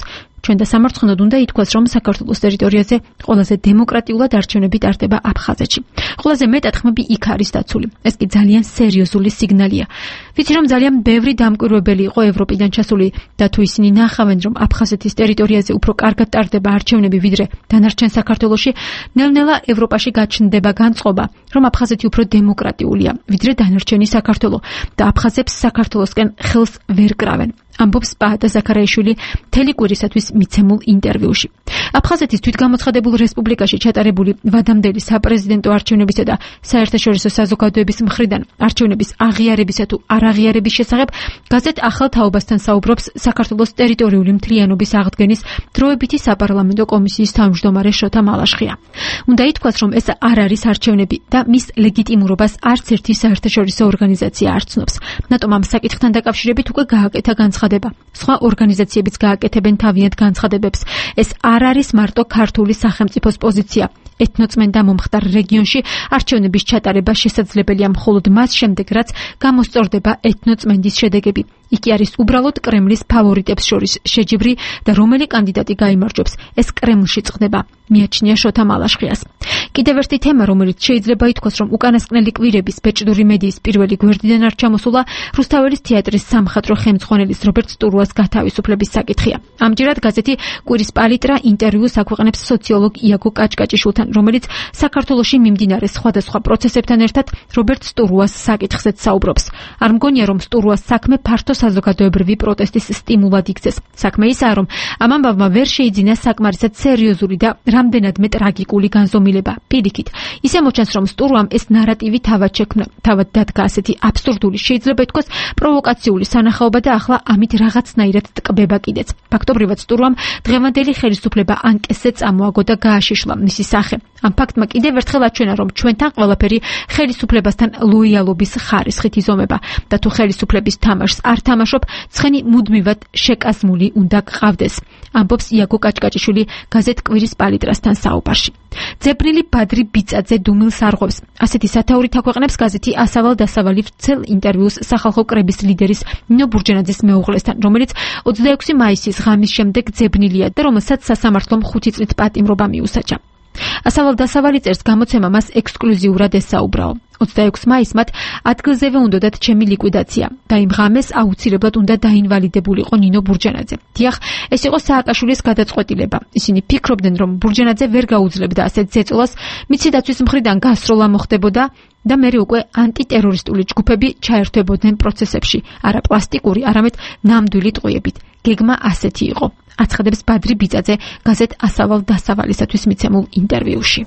ჩვენ და სამარცხნოდ უნდა ითქვას, რომ საქართველოს ტერიტორიაზე ყველაზე დემოკრატიულად არჩევნები ტარდება აფხაზეთში. ყველაზე მეტად ხმები იქ არის დაცული. ეს კი ძალიან სერიოზული სიგნალია. ვიცი, რომ ძალიან ბევრი დამკვირვებელი იყო ევროპიდან ჩასული და თუ ისინი ნახავენ, რომ აფხაზეთის ტერიტორიაზე უფრო კარგად ტარდება არჩევნები ვიდრე დანარჩენ საქართველოში, ნელ-ნელა ევროპაში გაჩნდება განწყობა, რომ აფხაზეთი უფრო დემოკრატიულია ვიდრე დანარჩენი საქართველო და აფხაზებს საქართველოსკენ ხელს ვერ კრავენ. ამბობს პაატა ზაქარაიშვილი მთელი კვირისათვის მიცემულ ინტერვიუში. აფხაზეთის თვითგამოცხადებულ რესპუბლიკაში ჩატარებული ვადამდელი საპრეზიდენტო არჩევნებისა და საერთაშორისო საზოგადოების მხრიდან არჩევნების აღიარებისა თუ არაღიარების შესახებ გაზეთ ახალ თაობასთან საუბრობს საქართველოს ტერიტორიული მთლიანობის აღდგენის დროებითი საპარლამენტო კომისიის თავმჯდომარე შოთა მალაშხია. უნდა ითქვას, რომ ეს არ არის არჩევნები და მის ლეგიტიმურობას არც ერთი საერთაშორისო ორგანიზაცია არ ცნობს. ნატომ ამ საკითხთან დაკავშირებით უკვე გააკეთა განცხადება. სხვა ორგანიზაციებიც გააკეთებენ თავიანთ განცხადებებს. ეს არ არის მარტო ქართული სახელმწიფოს პოზიცია. ეთნოწმენდა მომხდარ რეგიონში არჩევნების ჩატარება შესაძლებელია მხოლოდ მას შემდეგ, რაც გამოსწორდება ეთნოწმენდის შედეგები. იქ არის უბრალოდ კრემლის ფავორიტებს შორის შეჯიბრი და რომელი კანდიდატი გაიმარჯვებს, ეს კრემლში წყდება, მიაჩნია შოთა მალაშხიას. კიდევ ერთი თემა, რომელიც შეიძლება ითქვას, რომ უკანასკნელი კვირების ბეჭდური მედიის პირველი გვერდიდან არ ჩამოსულა, რუსთაველის თეატრის სამხატვრო ხელმძღვანელის რობერტ სტურუას გათავისუფლების საკითხია. ამჯერად გაზეთი კვირის პალიტრა ინტერვიუს აქვეყნებს სოციოლოგ იაგო კაჭკაჭიშვილთან, რომელიც საქართველოში მიმდინარე სხვადასხვა პროცესებთან ერთად რობერტ სტურუას საკითხზეც საუბრობს. არ მგონია, რომ სტურუას საქმე ფართო საზოგადოებრივი პროტესტის სტიმულად იქცეს. საქმე ისაა, რომ ამ ამბავმა ვერ შეიძინა საკმარისად სერიოზული და რამდენადმე ტრაგიკული განზომილება. პირიქით, ისე მოჩანს, რომ სტურუამ ეს ნარატივი თავად შექმნა, თავად დადგა ასეთი აბსურდული, შეიძლება ითქვას პროვოკაციული სანახაობა და ახლა ამით რაღაცნაირად ტკბება კიდეც. ფაქტობრივად სტურუამ დღევანდელი ხელისუფლება ანკესზე წამოაგო და გააშიშლა მისი სახე. ამ ფაქტმა კიდევ ერთხელ აჩვენა, რომ ჩვენთან ყველაფერი ხელისუფლებასთან ლოიალობის ხარისხით იზომება და თუ ხელისუფლების თამაშს არ თამაშობ, ცხენი მუდმივად შეკაზმული უნდა გყავდეს. ამბობს იაგო კაჭკაჭიშვილი გაზეთ კვირის პალიტრასთან საუბარში. ძებნილი ბადრი ბიწაძე დუმილს არღვევს. ასეთი სათაურით აქვეყნებს გაზეთი ასავალ დასავალი ვრცელ ინტერვიუს სახალხო კრების ლიდერის ნინო ბურჯენაძის მეუღლესთან, რომელიც ოცდაექვსი მაისის ღამის შემდეგ ძებნილია და რომელსაც სასამართლომ ხუთი წლით პატიმრობა მიუსაჯა. ასავალ დასავალი წერს, გამოცემა მას ექსკლუზიურად ესაუბრაო. ოცდაექვსი მაისს მათ ადგილზევე უნდათ ჩემი ლიკვიდაცია და იმ ღამეს აუცილებლად უნდა დაინვალიდებულიყო ნინო ბურჯენაძე. დიახ, ეს იყო სააკაშვილის გადაწყვეტილება. ისინი ფიქრობდნენ, რომ ბურჯენაძე ვერ გაუძლებდა ასეთ ზეწოლას, მიცი დაცვის მხრიდან გასროლა მოხდებოდა და მერე უკვე ანტიტერორისტული ჯგუფები ჩაერთვებოდნენ პროცესებში, არა პლასტიკური, არამედ ნამდვილი ტყვიებით. გეგმა ასეთი იყო. აცხადებს ბადრი ბიწაძე გაზეთ ასავალ დასავალისათვის მიცემულ ინტერვიუში.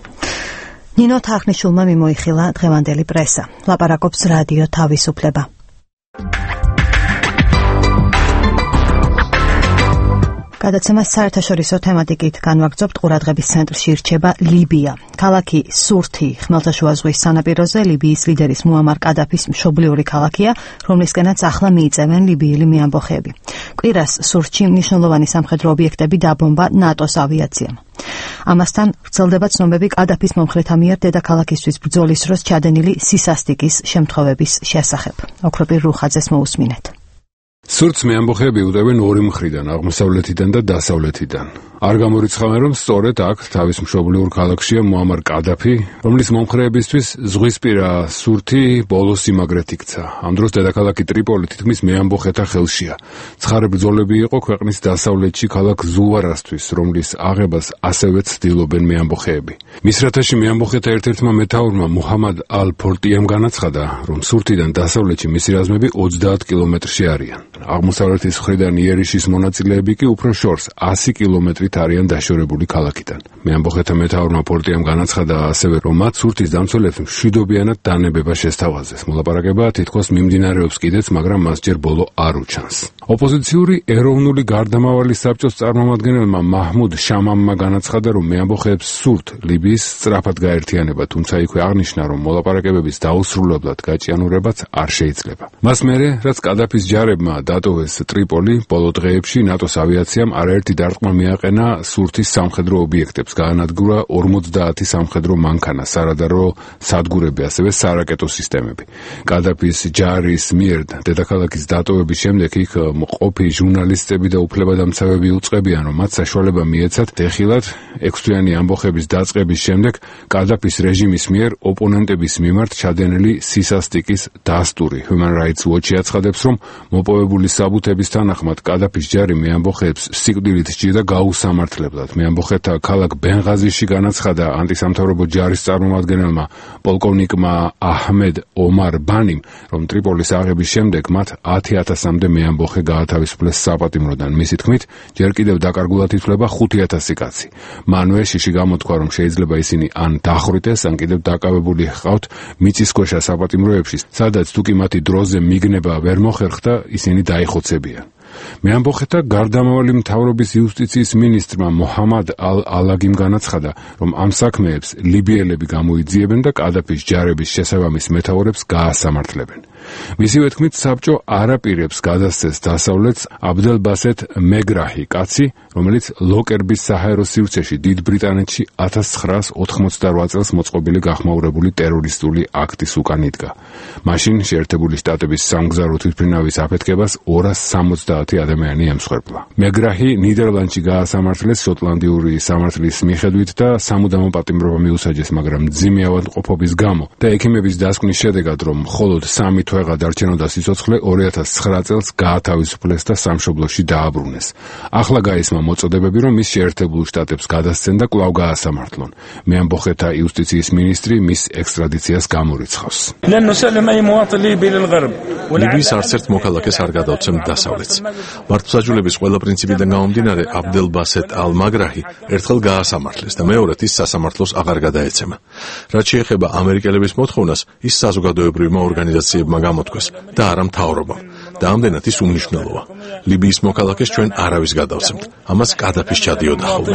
ნინო თახნიშვილმა მიმოიხილა დღევანდელი პრესა. ლაპარაკობს რადიო თავისუფლება. გადაცემა საერთაშორისო თემატიკით განვაგრძობთ. ყურადღების ცენტრში რჩება ლიბია. ქალაქი სურთი ხმელთაშუა ზღვის სანაპიროზე ლიბიის ლიდერის მუამარ კადაფის მშობლიური ქალაქია, რომლისკენაც ახლა მიიწევენ ლიბიელი მეამბოხეები. კვირას სურთში მნიშვნელოვანი სამხედრო ობიექტები დაბომბა ნატოს ავიაციამ. ამასთან ვრცელდება ცნობები კადაფის მომხრეთა მიერ დედაქალაქისთვის ბრძოლის დროს ჩადენილი სისასტიკის შემთხვევების შესახებ. ოქროპირ რუხაძეს მოусმინეთ. სურთს მეამბოხეები უდევენ ორი მხრიდან, აღმოსავლეთიდან და დასავლეთიდან. არ გამორიცხავენ, რომ სწორედ აქ თავის მშობლიურ ქალაქშია მუამარ კადაფი, რომლის მომხრეებისთვის ზღვისპირა სურთი ბოლოს სიმაგრეთ იქცა. ამ დროს დედაქალაქი ტრიპოლი თითქმის მეამბოხეთა ხელშია. ცხარე ბრძოლები იყო ქვეყნის დასავლეთში ქალაქ ზუვარასთვის, რომლის აღებას ასევე ცდილობენ მეამბოხეები. მისრათაში მეამბოხეთა ერთ-ერთმა მეთაურმა მუჰამად ალ-ფორტიამ განაცხადა, რომ სურთიდან დასავლეთში მისი რაზმები ოცდაათ კილომეტრში არიან. აღმოსავლეთის მხრიდან იერიშის მონაწილეები კი უფრო შორს ასი კილომეტრით არიან დაშორებული ქალაქიდან. მეამბოხეთა მეთაურმა პორტიამ განაცხადა ასევე, რომ მათ სურთის დამცველებს მშვიდობიანად დანებება შესთავაზეს. მოლაპარაკება თითქოს მიმდინარეობს კიდეც, მაგრამ მას ჯერ ბოლო არ უჩანს. ოპოზიციური ეროვნული გარდამავალი საბჭოს წარმომადგენელმა მაჰმუდ შამამმა განაცხადა, რომ მეამბოხეებს სურთ ლიბიის სწრაფად გაერთიანება, თუმცა იქვე აღნიშნა, რომ მოლაპარაკებების დაუსრულებლად გაჭიანურებაც არ შეიძლება. მას მერე, რაც კადაფის ჯარებმა დატოვეს ტრიპოლი, ბოლო დღეებში ნატოს ავიაციამ არაერთი დარტყმა მიაყენა გააყენა სურთის სამხედრო ობიექტებს, გაანადგურა ორმოცდაათი სამხედრო მანქანა, სარადარო სადგურები, ასევე სარაკეტო სისტემები. კადაფის ჯარის მიერ დედაქალაქის დატოვების შემდეგ იქ მყოფი ჟურნალისტები და უფლებადამცავები უწყებიან, რომ მათ საშუალება მიეცათ დეხილად ექვსთვიანი ამბოხების დაწყების შემდეგ კადაფის რეჟიმის მიერ ოპონენტების მიმართ ჩადენილი სისასტიკის დასტური. Human Rights Watch აცხადებს, რომ მოპოვებული საბუთების თანახმად კადაფის ჯარი მეამბოხეებს სიკვდილით სჭირდა გაუსამართლებლად. მეამბოხეთა ქალაქ ბენღაზიში განაცხადა ანტისამთავრობო ჯარის წარმომადგენელმა პოლკოვნიკმა აჰმედ ომარ ბანიმ, რომ ტრიპოლის აღების შემდეგ მათ ათი ათასამდე მეამბოხე გაათავისუფლეს საპატიმროდან. მისი თქმით, ჯერ კიდევ დაკარგულად ითვლება ხუთი ათასი კაცი. მანვე შიში გამოთქვა, რომ შეიძლება ისინი ან დახვრიტეს, ან კიდევ დაკავებული ჰყავთ მიწისქვეშა საპატიმროებში, სადაც თუკი მათი დროზე მიგნება ვერ მოხერხდა, ისინი დაიხოცებიან. მეამბოხეთა გარდამავალი მთავრობის იუსტიციის მინისტრმა მოჰამად ალ-ალაგიმ განაცხადა, რომ ამ საქმეებს ლიბიელები გამოიძიებენ და კადაფის ჯარების შესაბამის მეთაურებს გაასამართლებენ. მისივე თქმით, საბჭო არ აპირებს გადასცეს დასავლეთს აბდელ-ბასეთ მეგრაჰი, კაცი, რომელიც ლოკერბის საჰაერო სივრცეში დიდ ბრიტანეთში ათას ცხრაას ოთხმოცდარვა წელს მოწყობილი გახმაურებული ტერორისტული აქტის უკან იდგა. მაშინ შეერთებული შტატების სამგზავრო თვითმფრინავის აფეთქებას ორას სამოცდაათი ადამიანი ემსხვერპლა. მეგრაჰი ნიდერლანდში გაასამართლეს შოტლანდიური სამართლის მიხედვით და სამუდამო პატიმრობა მიუსაჯეს, მაგრამ მძიმე ავადმყოფობის გამო და ექიმების დასკვნის შედეგად, რომ მხოლოდ სამი თვე გადარჩენოდა სიცოცხლე, ორი ათას ცხრა წელს გაათავისუფლეს და სამშობლოში დააბრუნეს. ახლა გაისმა მოწოდებები, რომ მის შეერთებულ შტატებს გადასცენ და კვლავ გაასამართლონ. მეამბოხეთა იუსტიციის მინისტრი მის ექსტრადიციას გამორიცხავს. ლიბიის არც ერთ მოქალაქეს არ გადავცემთ დასავლეთს. მართლმსაჯულების ყველა პრინციპიდან გამომდინარე, აბდელ-ბასეთ ალ-მაგრაჰი ერთხელ გაასამართლეს და მეორედ ის სასამართლოს აღარ გადაეცემა. რაც შეეხება ამერიკელების მოთხოვნას, ის საზოგადოებრივმა ორგანიზაციებმა გამოთქვეს და არა მთავრობამ. და ამდენად ის უმნიშვნელოა. ლიბიის მოქალაქეს ჩვენ არავის გადავცემთ. ამას კადაფის ჩადიოდა ხოლმე.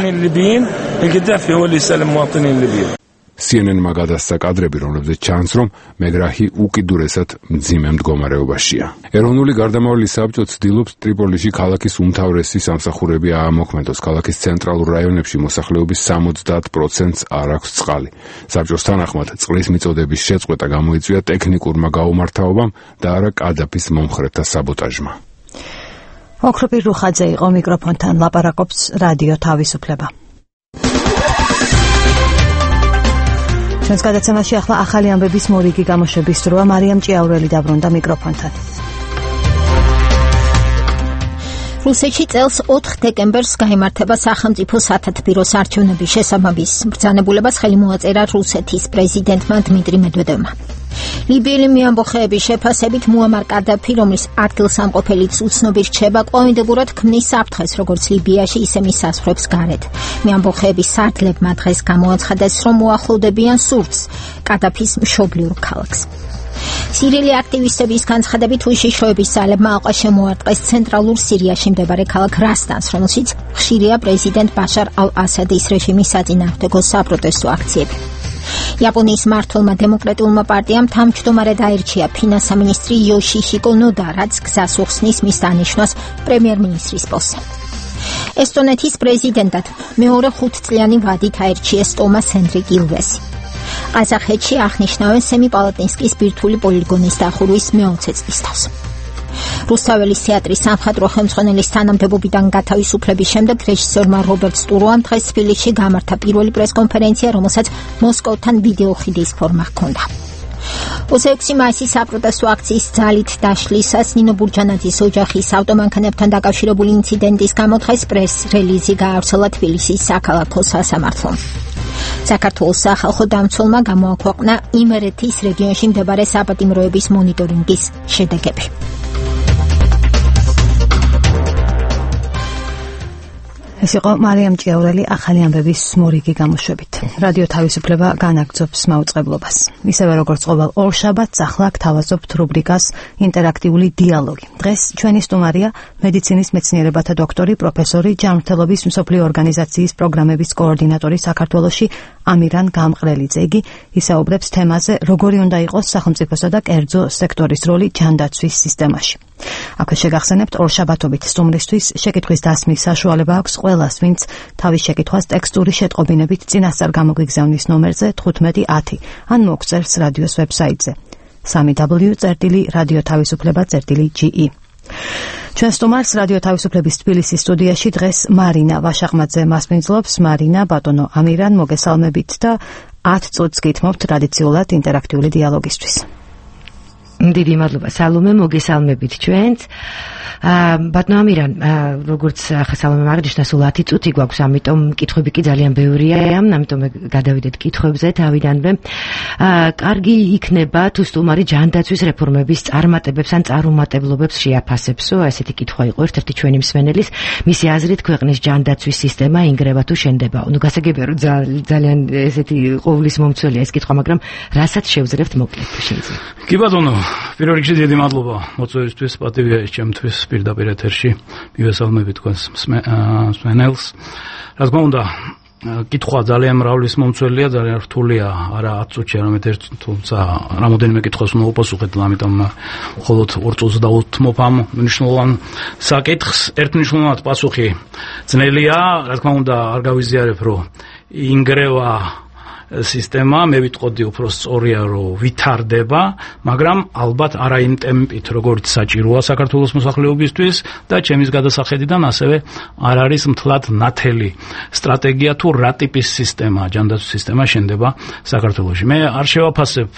C N N-მა გადასცა კადრები, რომლებზეც ჩანს, რომ მეგრაჰი უკიდურესად მძიმე მდგომარეობაშია. ეროვნული გარდამავალი საბჭო ცდილობს ტრიპოლიში ქალაქის უმთავრესი სამსახურები აამოქმედოს. ქალაქის ცენტრალურ რაიონებში მოსახლეობის სამოცდაათ პროცენტს არ აქვს წყალი. საბჭოს თანახმად, წყლის მიწოდების შეწყვეტა გამოიწვია ტექნიკურმა გაუმართავობამ და არა კადაფის მომხრეთა საბოტაჟმა. ოქროპირ რუხაძე იყო მიკროფონთან, ლაპარაკობს რადიო თავისუფლება. ჩვენს გადაცემაში ახლა ახალი ამბების მორიგი გამოშვების დროა. მარიამ ჭიაურელი დაბრუნდა მიკროფონთან. რუსეთში წელს ოთხ დეკემბერს გაიმართება სახელმწიფო სათათბიროს არჩევნების შესაბამის ბრძანებულებას ხელი მოაწერა რუსეთის პრეზიდენტმა დმიტრი მედვედევმა. ლიბიელი მეამბოხეების შეფასებით მუამარ კადაფი, რომლის ადგილსამყოფელიც უცნობი რჩება, ყვავილდებურად ქმნის საფრთხეს როგორც ლიბიაში, ისე მის საზღვრებს გარეთ. მეამბოხეების სარდლებმა დღეს გამოაცხადეს, რომ მოახლოვდებიან სურთს, კადაფის მშობლიურ ქალაქს. სირიელი აქტივისტების განცხადებით, უშიშროების ძალებმა ალყა შემოარტყეს ცენტრალურ სირიაში მდებარე ქალაქ რასტანს, რომელშიც ხშირია პრეზიდენტ ბაშარ ალ-ასადის რეჟიმის საწინააღმდეგო საპროტესტო აქციები. იაპონიის მმართველმა დემოკრატიულმა პარტიამ თავმჯდომარედ აირჩია ფინანსამინისტრი იოშიჰიკო ნოდა, რაც გზას უხსნის მის დანიშვნას პრემიერ-მინისტრის პოსტზე. ესტონეთის პრეზიდენტად მეორე ხუთწლიანი ვადით აირჩიეს ტომას ჰენრი გილვესი. ყაზახეთში აღნიშნავენ სემიპალატინსკის ბირთვული პოლიგონის დახურვის მეოცე წლის თავს. რუსთაველის თეატრის სამხატვრო ხელმძღვანელის თანამდებობიდან გათავისუფლების შემდეგ რეჟისორმა რობერტ სტურუამ დღეს თბილისში გამართა პირველი პრესკონფერენცია, რომელსაც მოსკოვთან ვიდეო ხიდის ფორმა ჰქონდა. ოცდაექვსი მაისის საპროტესტო აქციის ძალით დაშლისას ნინო ბურჯანაძის ოჯახის ავტომანქანებთან დაკავშირებული ინციდენტის გამო დღეს პრეს-რელიზი გაავრცელა თბილისის საქალაქო სასამართლომ. საქართველოს სახალხო დამცველმა გამოაქვეყნა იმერეთის რეგიონში მდებარე საპატიმროების მონიტორინგის შედეგები. ეს იყო მარიამ ჭიაურელი ახალი ამბების მორიგი გამოშვებით. რადიო თავისუფლება განაგრძობს მაუწყებლობას. ისევე როგორც ყოველ ორშაბათს ახლა გთავაზობთ რუბრიკას ინტერაქტიული დიალოგი. დღეს ჩვენი სტუმარია მედიცინის მეცნიერებათა დოქტორი, პროფესორი, ჯანმრთელობის მსოფლიო ორგანიზაციის პროგრამების კოორდინატორი საქართველოში ამირან გამყრელიძე. იგი ისაუბრებს თემაზე, როგორი უნდა იყოს სახელმწიფოსა და კერძო სექტორის როლი ჯანდაცვის სისტემაში. აქვე შეგახსენებთ, ორშაბათობით სტუმრისთვის შეკითხვის დასმის საშუალება აქვს ყველას, ვინც თავის შეკითხვას ტექსტური შეტყობინებით წინასწარ გამოგვიგზავნის ნომერზე თხუთმეტი ათი ან მოგწერს რადიოს ვებსაიტზე სამი დაბლიუ წერტილი რადიო თავისუფლება წერტილი ჯი ი. ჩვენ სტუმარს რადიო თავისუფლების თბილისის სტუდიაში დღეს მარინა ვაშაღმაძე მასპინძლობს. მარინა, ბატონო ამირან, მოგესალმებით და ათ წუთს გითმობთ ტრადიციულად ინტერაქტიული დიალოგისთვის. დიდი მადლობა სალომე, მოგესალმებით ჩვენც. ბატონო ამირან, როგორც ახლა სალომემ აღნიშნა, სულ ათი წუთი გვაქვს, ამიტომ კითხვები კი ძალიან ბევრია, ამიტომ გადავიდეთ კითხვებზე თავიდანვე. კარგი იქნება თუ სტუმარი ჯანდაცვის რეფორმების წარმატებებს ან წარუმატებლობებს შეაფასებსო, ესეთი კითხვა იყო ერთ-ერთი ჩვენი მსმენელის. მისი აზრით, ქვეყნის ჯანდაცვის სისტემა ინგრევა თუ შენდება. ნუ გასაგებია, რომ ძალიან ესეთი ყოვლის მომცველია ეს კითხვა, მაგრამ რასაც შევძლებთ მოკლედ შეიძლება. კი ბატონო, პირველ რიგში დიდი მადლობა მოწვევისთვის, პატივია ის ჩემთვის პირდაპირ ეთერში მივესალმები თქვენს მსმენელს. რა თქმა უნდა, კითხვა ძალიან მრავლის მომცველია, ძალიან რთულია, არა ათ წუთში, არამედ ერთ, თუმცა რამოდენიმე კითხვას უნდა უპასუხეთ, ამიტომ მხოლოდ ორ წუთს დავუთმობ ამ მნიშვნელოვან საკითხს. ერთმნიშვნელოვნად პასუხი ძნელია, რა თქმა უნდა, არ გავიზიარებ, რომ ინგრევა სისტემა, მე ვიტყოდი უფრო სწორია, რომ ვითარდება, მაგრამ ალბათ არა იმ ტემპით, როგორც საჭიროა საქართველოს მოსახლეობისთვის და ჩემის გადასახედიდან ასევე არ არის მთლად ნათელი სტრატეგია თუ რა ტიპის სისტემა, ჯანდაცვის სისტემა შენდება საქართველოში. მე არ შევაფასებ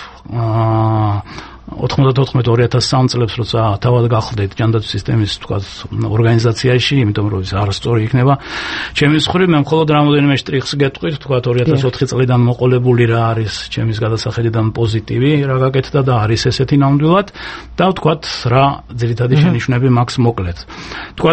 ოთხმოცდაოთხ ორი ათას სამი წლებს, როცა თავად გახლდეთ ჯანდაცვის სისტემის თქვა ორგანიზაციაში, იმიტომ რომ ის არასწორი იქნება. ჩემის მხრივ მე მხოლოდ რამოდენიმე შტრიხს გეტყვით, თქვა ორი ათას ოთხი წლიდან მოყოლებული რა არის ჩემის გადასახედიდან პოზიტივი, რა გაკეთდა და არის ესეთი ნამდვილად და თქვა რა ძირითადი შენიშვნები მაქვს მოკლედ. თქვა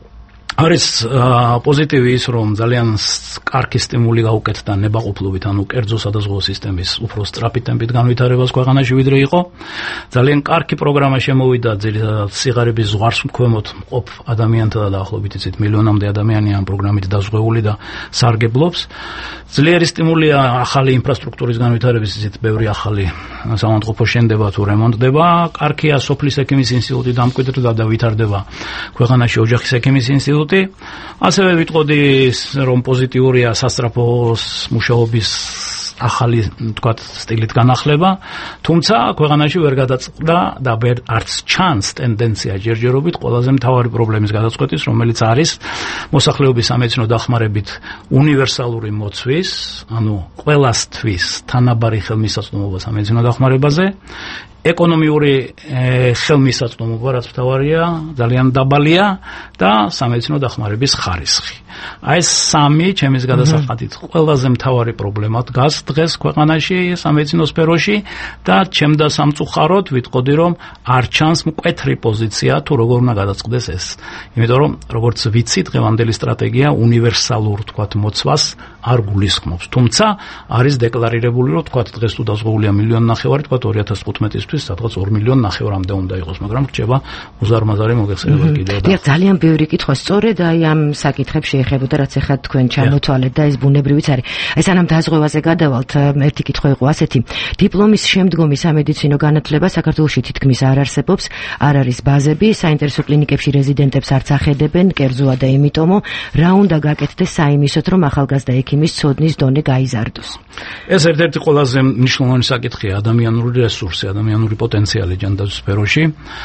არის პოზიტივი ის, რომ ძალიან კარგი სტიმული გაუკეთდა ნებაყოფლობით, ანუ კერძო სადაზღვევო სისტემის უფრო სწრაფი ტემპით განვითარებას ქვეყანაში ვიდრე იყო. ძალიან კარგი პროგრამა შემოვიდა, ძირითადად სიღარიბის ზღვარს მქვემოთ მყოფ ადამიანთა და დაახლოებით იცით მილიონამდე ადამიანი ამ პროგრამით დაზღვეული და სარგებლობს. ძლიერი სტიმულია ახალი ინფრასტრუქტურის განვითარების, იცით ბევრი ახალი სამავთყოფო შენდება თუ რემონტდება. კარგია სოფლის ექიმის ინსტიტუტი დამკვიდრდა და ვითარდება ქვეყანაში ოჯახის ექიმის ინსტიტუტი. ასევე ვიტყოდი, რომ პოზიტიურია სასწრაფოს მუშაობის ახალი თქვა სტილით განახლება, თუმცა ქვეყანაში ვერ გადაწყდა და ვერ არც ჩანს ტენდენცია ჯერჯერობით ყველაზე მთავარი პრობლემის გადაწყვეტის, რომელიც არის მოსახლეობის სამედიცინო დახმარებით უნივერსალური მოცვის, ანუ ყველასთვის თანაბარი ხელმისაწვდომობა სამედიცინო დახმარებაზე, ეკონომიური ხელმისაწვდომობა, რაც მთავარია, ძალიან დაბალია და სამედიცინო დახმარების ხარისხი. აი ეს სამი ჩემის გადასახადით ყველაზე მთავარი პრობლემა დგას დღეს ქვეყანაში სამედიცინო სფეროში და ჩემდა სამწუხაროდ ვიტყოდი, რომ არ ჩანს მკვეთრი პოზიცია თუ როგორ უნდა გადაწყდეს ეს. იმიტომ რომ როგორც ვიცი, დღევანდელი სტრატეგია უნივერსალურ თქვათ მოცვას არ გულისხმობს. თუმცა არის დეკლარირებული, რომ თქვათ დღეს თუ დაზღვეულია მილიონი ნახევარი, თქვათ ორი ათას თხუთმეტისთვის სადღაც ორი მილიონი ნახევრამდე უნდა იყოს, მაგრამ რჩება უზარმაზარი მოგეხსენება კიდევ. დიახ, ძალიან ბევრი კითხვა სწორედ აი ამ საკითხებს შეეხებოდა, რაც ახლა თქვენ ჩამოთვალეთ და ეს ბუნებრივიც არის. აი სანამ დაზღვევაზე გადავალთ, ერთი კითხვა იყო ასეთი. დიპლომის შემდგომი სამედიცინო განათლება საქართველოში თითქმის არ არსებობს, არ არის ბაზები, საინტერესო კლინიკებში რეზიდენტებს არც ახედებენ, კერძოა და იმიტომო რა უნდა გაკეთდეს საიმისოთ, რომ ახალგაზრდა ექიმის ცოდნის დონე გაიზარდოს. ეს ერთ-ერთი ყველაზე მნიშვნელოვანი საკითხია, ადამიანური რესურსი, ადამიანური პოტენციალი ჯანდაცვის სფეროში.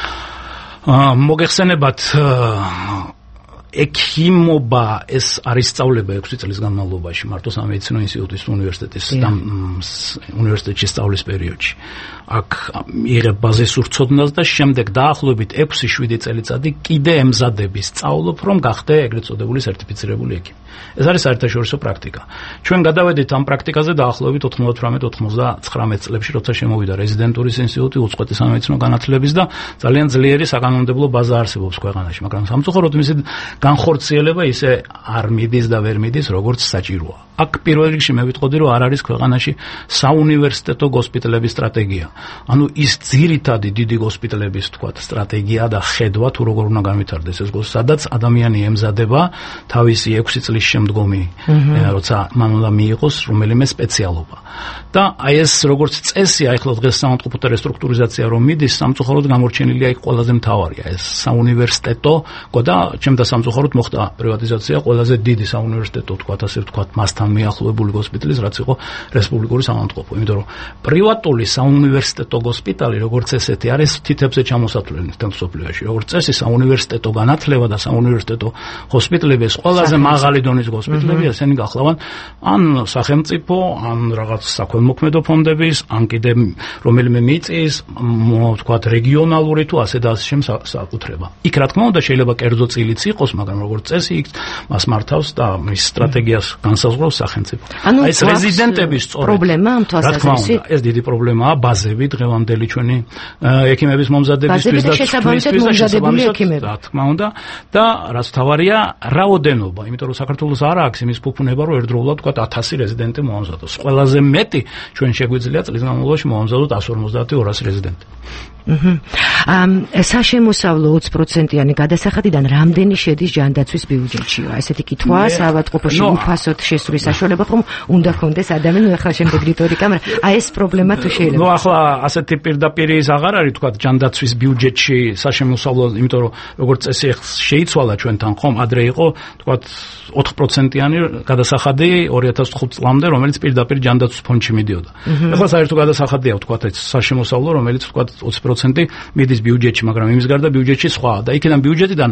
მოგეხსენებათ, ექიმობა ეს არის სწავლება ექვსი წლის განმავლობაში, მარტო სამედიცინო ინსტიტუტის უნივერსიტეტის უნივერსიტეტში სწავლის პერიოდში. აქ იღებ ბაზისურ ცოდნას და შემდეგ დაახლოებით ექვსი შვიდი წელიწადი კიდე ემზადების სწავლობ, რომ გახდე ეგრეთ წოდებული სერტიფიცირებული ექიმი. ეს არის საერთაშორისო პრაქტიკა. ჩვენ გადავედით ამ პრაქტიკაზე დაახლოებით ოთხმოცდაოთხ ოცდათხმეტ წლებში, როცა შემოვიდა რეზიდენტურის ინსტიტუტი უწყვეტი სამედიცინო განათლების და ძალიან ძლიერი საკანონმდებლო ბაზა არსებობს ქვეყანაში, მაგრამ სამწუხაროდ მისი განხორციელება ისე არ მიდის და ვერ მიდის, როგორც საჭიროა. აქ პირველ რიგში მე ვიტყოდი, რომ არ არის ქვეყანაში საუნივერსიტეტო გოსპიტალების სტრატეგია. ანუ ის ძირითადი დიდი გოსპიტალების თქვათ სტრატეგია და ხედვა თუ როგორ უნდა განვითარდეს ეს გოს, სადაც ადამიანი ემზადება თავისი ექვსი წლის შემდგომი, როცა მან უნდა მიიღოს რომელიმე სპეციალობა. და აი ეს როგორც წესია, ახლა დღეს საავადმყოფოთა რესტრუქტურიზაცია რომ მიდის, სამწუხაროდ გამორჩენილია იქ ყველაზე მთავარია ეს საუნივერსიტეტო და ჩემდა სამწუხაროდ მოხდა პრივატიზაცია ყველაზე დიდი საუნივერსიტეტო თქვათ ასე ვთქვათ მასთან მიახლოებული გოსპიტალის, რაც იყო რესპუბლიკური საავადმყოფო. იმიტომ რომ პრივატული საუნივერსიტეტო გოსპიტალი როგორც ესეთი არის თითებზე ჩამოსათვლელი მთელ მსოფლიოში. როგორც წესი საუნივერსიტეტო განათლება და საუნივერსიტეტო ჰოსპიტალები ეს ყველაზე მაღალი დონის გოსპიტალები, ესენი გახლავან ან სახელმწიფო, ან რაღაც საქველმოქმედო ფონდების, ან კიდე რომელიმე მიწის, თქვათ რეგიონალური თუ ასე და ასე შემსაკუთრება. იქ რა თქმა უნდა შეიძლება კერძო წილიც იყოს, მაგრამ როგორც წესი იქ მას მართავს და მის სტრატეგიას განსაზღვრავს სახელმწიფო. აი ეს რეზიდენტების სწორედ პრობლემა ამ თვალსაზრისით ეს დიდი პრობლემაა, ბაზები დღევანდელი ჩვენი ექიმების მომზადებისთვის და მომზადებული ექიმები. რა თქმა უნდა და რაც თავარია რაოდენობა, იმიტომ რომ საქართველოს არ აქვს იმის ფუფუნება, რომ ერთდროულად თქვა ათასი რეზიდენტი მოამზადოს. ყველაზე მეტი ჩვენ შეგვიძლია წლის განმავლობაში მოამზადოთ εκατს ორმოცდაათი ორასი რეზიდენტი. აჰა. ამ საშემოსავლო ოცი პროცენტიანი გადასახადიდან რამდენი შედის ჯანდაცვის ბიუჯეტშია? ესეთი კითხვა საავადმყოფოში უფასოდ შესვლის საშუალება ხომ უნდა ქონდეს ადამიანს, ახლა შემდეგ რიტორიკა, მაგრამ აი ეს პრობლემა თუ შეიძლება. ნუ ახლა ასეთი პირდაპირ ის აღარ არის თქვა ჯანდაცვის ბიუჯეტში საშემოსავლო, იმიტომ რომ როგორც წესი შეიცვალა ჩვენთან ხომ, ადრე იყო თქვა ოთხ პროცენტიანი გადასახადი ორი ათას ხუთ წლამდე, რომელიც პირდაპირ ჯანდაცვის ფონდში მიდიოდა. ახლა საერთო გადასახადია თქვა ეს საშემოსავლო, რომელიც თქვა ოცი პროცენტი მიდის ბიუჯეტში, მაგრამ იმის გარდა ბიუჯეტში სხვა და იქიდან ბიუჯეტიდან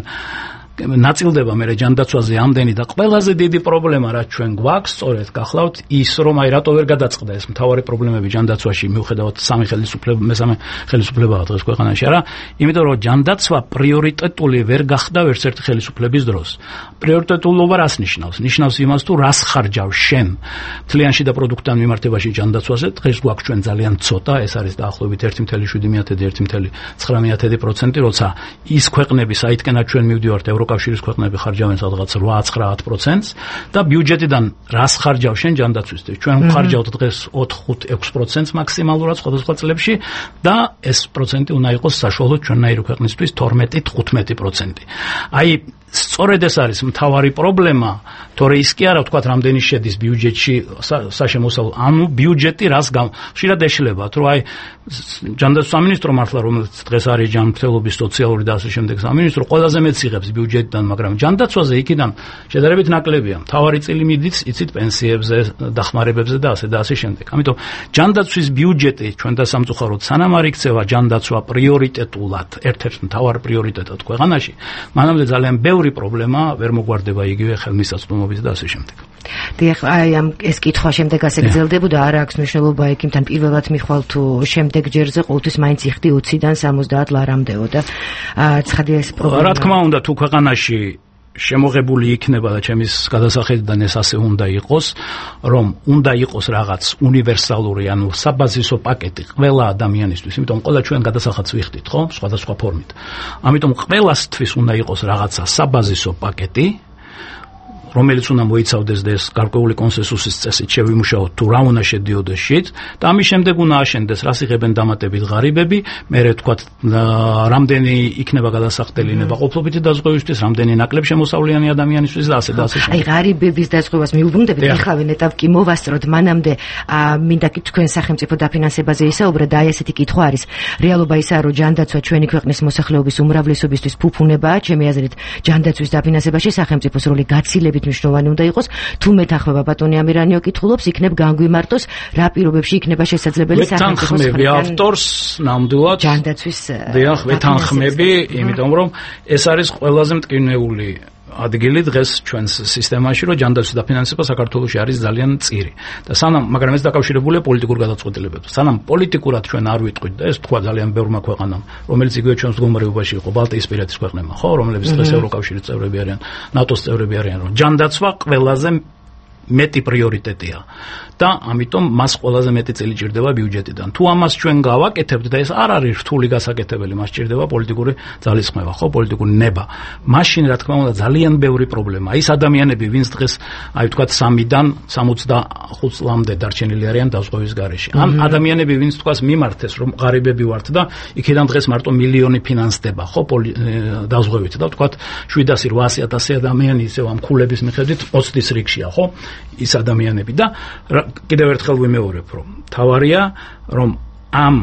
ნაწილდება მე ჯანდაცვაზე ამდენი და ყველაზე დიდი პრობლემა რაც ჩვენ გვაქვს, სწორედ გახლავთ ის, რომ აი რატო ვერ გადაწყდა ეს მთავარი პრობლემები ჯანდაცვაში, მიუხედავად სამი ხელისუფლება, მესამე ხელისუფლებაა დღეს ქვეყანაში, არა? იმიტომ რომ ჯანდაცვა პრიორიტეტული ვერ გახდა ვერც ერთი ხელისუფლების დროს. პრიორიტეტულობა რას ნიშნავს? ნიშნავს იმას, თუ რას ხარჯავ შენ მთლიანში და პროდუქტთან მიმართებაში ჯანდაცვაზე. დღეს გვაქვს ჩვენ ძალიან ცოტა, ეს არის დაახლოებით ერთი ათეული შვიდი ერთი ცხრა პროცენტი, როცა ის ქვეყნები, საიდანაც ჩვენ მივდივართ კავშირის ქვეყნები ხარჯავენ სადღაც ორი ცხრა ათ პროცენტს და ბიუჯეტიდან რას ხარჯავ შენ ჯანდაცვისთვის? ჩვენ ვხარჯავთ დღეს ოთხ ხუთ ექვსი პროცენტს მაქსიმალურად სხვადასხვა წლებში და ეს პროცენტი უნდა იყოს საშუალოდ ჩვენნაირი ქვეყნისთვის თორმეტი ხუთმეტი პროცენტი. აი სწორედ ეს არის მთავარი პრობლემა, თორე ის კი არა ვთქვათ რამდენი შედის ბიუჯეტში საშემოსავლო, ანუ ბიუჯეტი რას ხშირად ეშლებათ, რომ აი ჯანდაცვის სამინისტრო მართლა რომელიც დღეს არის ჯანმრთელობის სოციალური და ასე შემდეგ სამინისტრო, ყველაზე მეტს იღებს ბიუჯეტიდან, მაგრამ ჯანდაცვაზე იქიდან შედარებით ნაკლებია. მთავარი წილი მიდის იცით პენსიებზე, დახმარებებზე და ასე და ასე შემდეგ. ამიტომ ჯანდაცვის ბიუჯეტი ჩვენ და სამწუხაროდ სანამ არ იქცევა ჯანდაცვა პრიორიტეტულად, ერთ-ერთ მთავარ პრიორიტეტად ქვეყანაში, მანამდე ძალიან ბევრი პრობლემა ვერ მოგვარდება იგივე ხელმისაწვდომობით და ასე შემდეგ. დიახ, აი ამ ეს კითხვა შემდეგ ასე გრძელდებოდა, არ აქვს მნიშვნელობა ექიმთან პირველად მიხვალ თუ შემდეგ ჯერზე ყოველთვის მაინც იხდი ოციდან სამოცდაათ ლარამდეო და ცხადია ეს პრობლემა. რა თქმა უნდა, თუ ქვეყანაში შემოღებული იქნება და ჩემის გადასახედიდან ეს ასე უნდა იყოს, რომ უნდა იყოს რაღაც უნივერსალური, ანუ საბაზისო პაკეტი ყველა ადამიანისთვის, იმიტომ ყველა ჩვენ გადასახადს ვიხდით, ხო, სხვადასხვა ფორმით. ამიტომ ყველასთვის უნდა იყოს რაღაცა საბაზისო პაკეტი, რომელიც უნდა მოიცავდეს და ეს გარკვეული კონსენსუსის წესით შევიმუშაოთ თუ რა უნდა შედიოდეს შით და ამის შემდეგ უნდა აშენდეს რას იღებენ დამატებით ღარიბები, მერე თქვათ რამდენი იქნება გადასახდელი ნებაყოფლობითი დაზღვევისთვის, რამდენი ნაკლებ შემოსავლიანი ადამიანისთვის და ასე და ასე. აი ღარიბების დაზღვევას მიუბრუნდებით, ეხლავენ ეტაპ კი მოვასწროთ, მანამდე მინდა კი თქვენ სახელმწიფო დაფინანსებაზე ისაუბრეთ და აი ესეთი კითხვა არის. რეალობა ისაა, რომ ჯანდაცვა ჩვენი ქვეყნის მოსახლეობის უმრავლესობისთვის ფუფუნებაა, ჩემი აზრით ჯანდაცვის დაფინანსებაში სახელმწიფოს როლი გაცილებით მნიშვნელოვანი უნდა იყოს. თუ მეთანხმება ბატონი ამირანიო კითხულობს, იქნებ განგვიმარტოს რა პირობებში იქნება შესაძლებელი სახელმწიფოს მხრიდან ავტორს ნამდვილად ჯანდაცვის დიახ ვეთანხმები, იმიტომ რომ ეს არის ყველაზე მტკივნეული ადგილი დღეს ჩვენს სისტემაში, რომ ჯანდაცვის დაფინანსება საქართველოში არის ძალიან მწირი. და სანამ, მაგრამ ეს დაკავშირებულია პოლიტიკურ გადაწყვეტილებებთან. სანამ პოლიტიკურად ჩვენ არ ვიტყვით და ეს თქვა ძალიან ბევრმა ქვეყანამ, რომელიც იგივე ჩვენს მდგომარეობაში იყო, ბალტიისპირეთის ქვეყნებმა, ხო, რომლებიც დღეს ევროკავშირის წევრები არიან, ნატოს წევრები არიან, რომ ჯანდაცვა ყველაზე მეტი პრიორიტეტია და ამიტომ მას ყველაზე მეტი წელი ჭირდება ბიუჯეტიდან. თუ ამას ჩვენ გავაკეთებთ და ეს არ არის რთული გასაკეთებელი, მას ჭირდება პოლიტიკური ძალისხმევა, ხო, პოლიტიკური ნება. მაშინ რა თქმა უნდა ძალიან ბევრი პრობლემაა. ის ადამიანები, ვინც დღეს აი ვთქვათ სამიდან სამოცდახუთ წლამდე დარჩენილი არიან დაზღვევის გარეშე. ამ ადამიანები, ვინც თქვას მიმართეს, რომ ღარიბები ვართ და იქიდან დღეს მარტო მილიონი ფინანსდება, ხო, დაზღვევით და ვთქვათ შვიდასი რვაასი ათასი ადამიანი ისევ ამ ქულების მიხედვით ოცდის რიგშია, ხო, ის ადამიანები და კიდევ ერთხელ ვიმეორებ, რომ თავარია, რომ ამ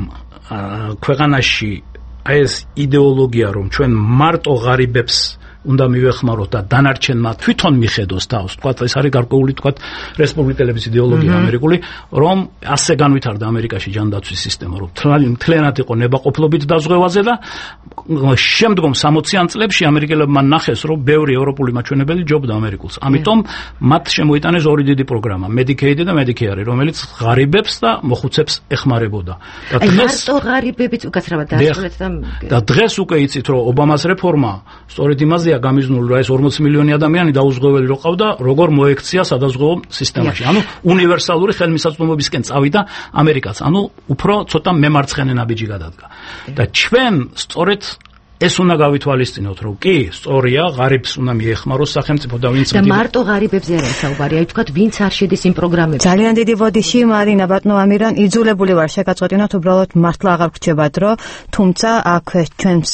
ქვეყანაში აი ეს იდეოლოგია, რომ ჩვენ მარტო ღარიბებს უნდა მივეხმაროთ და დანარჩენმა თვითონ მიხედოს თავს, თქვათ ეს არის გარკვეული თქვათ რესპუბლიკელების იდეოლოგია ამერიკული, რომ ასე განვითარდა ამერიკაში ჯანდაცვის სისტემა, რომ მთლიანად იყო ნებაყოფლობით დაზღვევაზე და შემდგომ სამოციან წლებში ამერიკელებმა ნახეს, რომ ბევრი ევროპული მაჩვენებელი ჯობდა ამერიკულს. ამიტომ მათ შემოიტანეს ორი დიდი პროგრამა, Medicaid და Medicare, რომელიც ღარიბებს და მოხუცებს ეხმარებოდა. და დღეს მარტო ღარიბებიც უკაცრავად დაასრულეთ და დღეს უკვე იცით, რომ ობამას რეფორმა სწორედ იმაზე გამიზნული, რომ ეს ორმოცი მილიონი ადამიანი დაუზღვეველი რო ყავდა, როგორ მოექცია სადაზღვევო სისტემაში. ანუ უნივერსალური ხელმისაწვდომობისკენ წავიდა ამერიკაც. ანუ უფრო ცოტა მემარცხენე ნაბიჯი გადადგა. და ჩვენ სწორედ ეს უნდა გავითვალისწინოთ, რომ კი, სწორია, ღარიბს უნდა მიეხმაროს სახელმწიფო და ვინც და მარტო ღარიბებზე არა საუბარი, აი თქვათ, ვინც არ შედის იმ პროგრამებში. ძალიან დიდი ბოდიში, მარინა ბატონო ამირან, იძულებული ვარ შეგაწყვეტინოთ, უბრალოდ მართლა აღარ გრჩება დრო, თუმცა აქ ჩვენს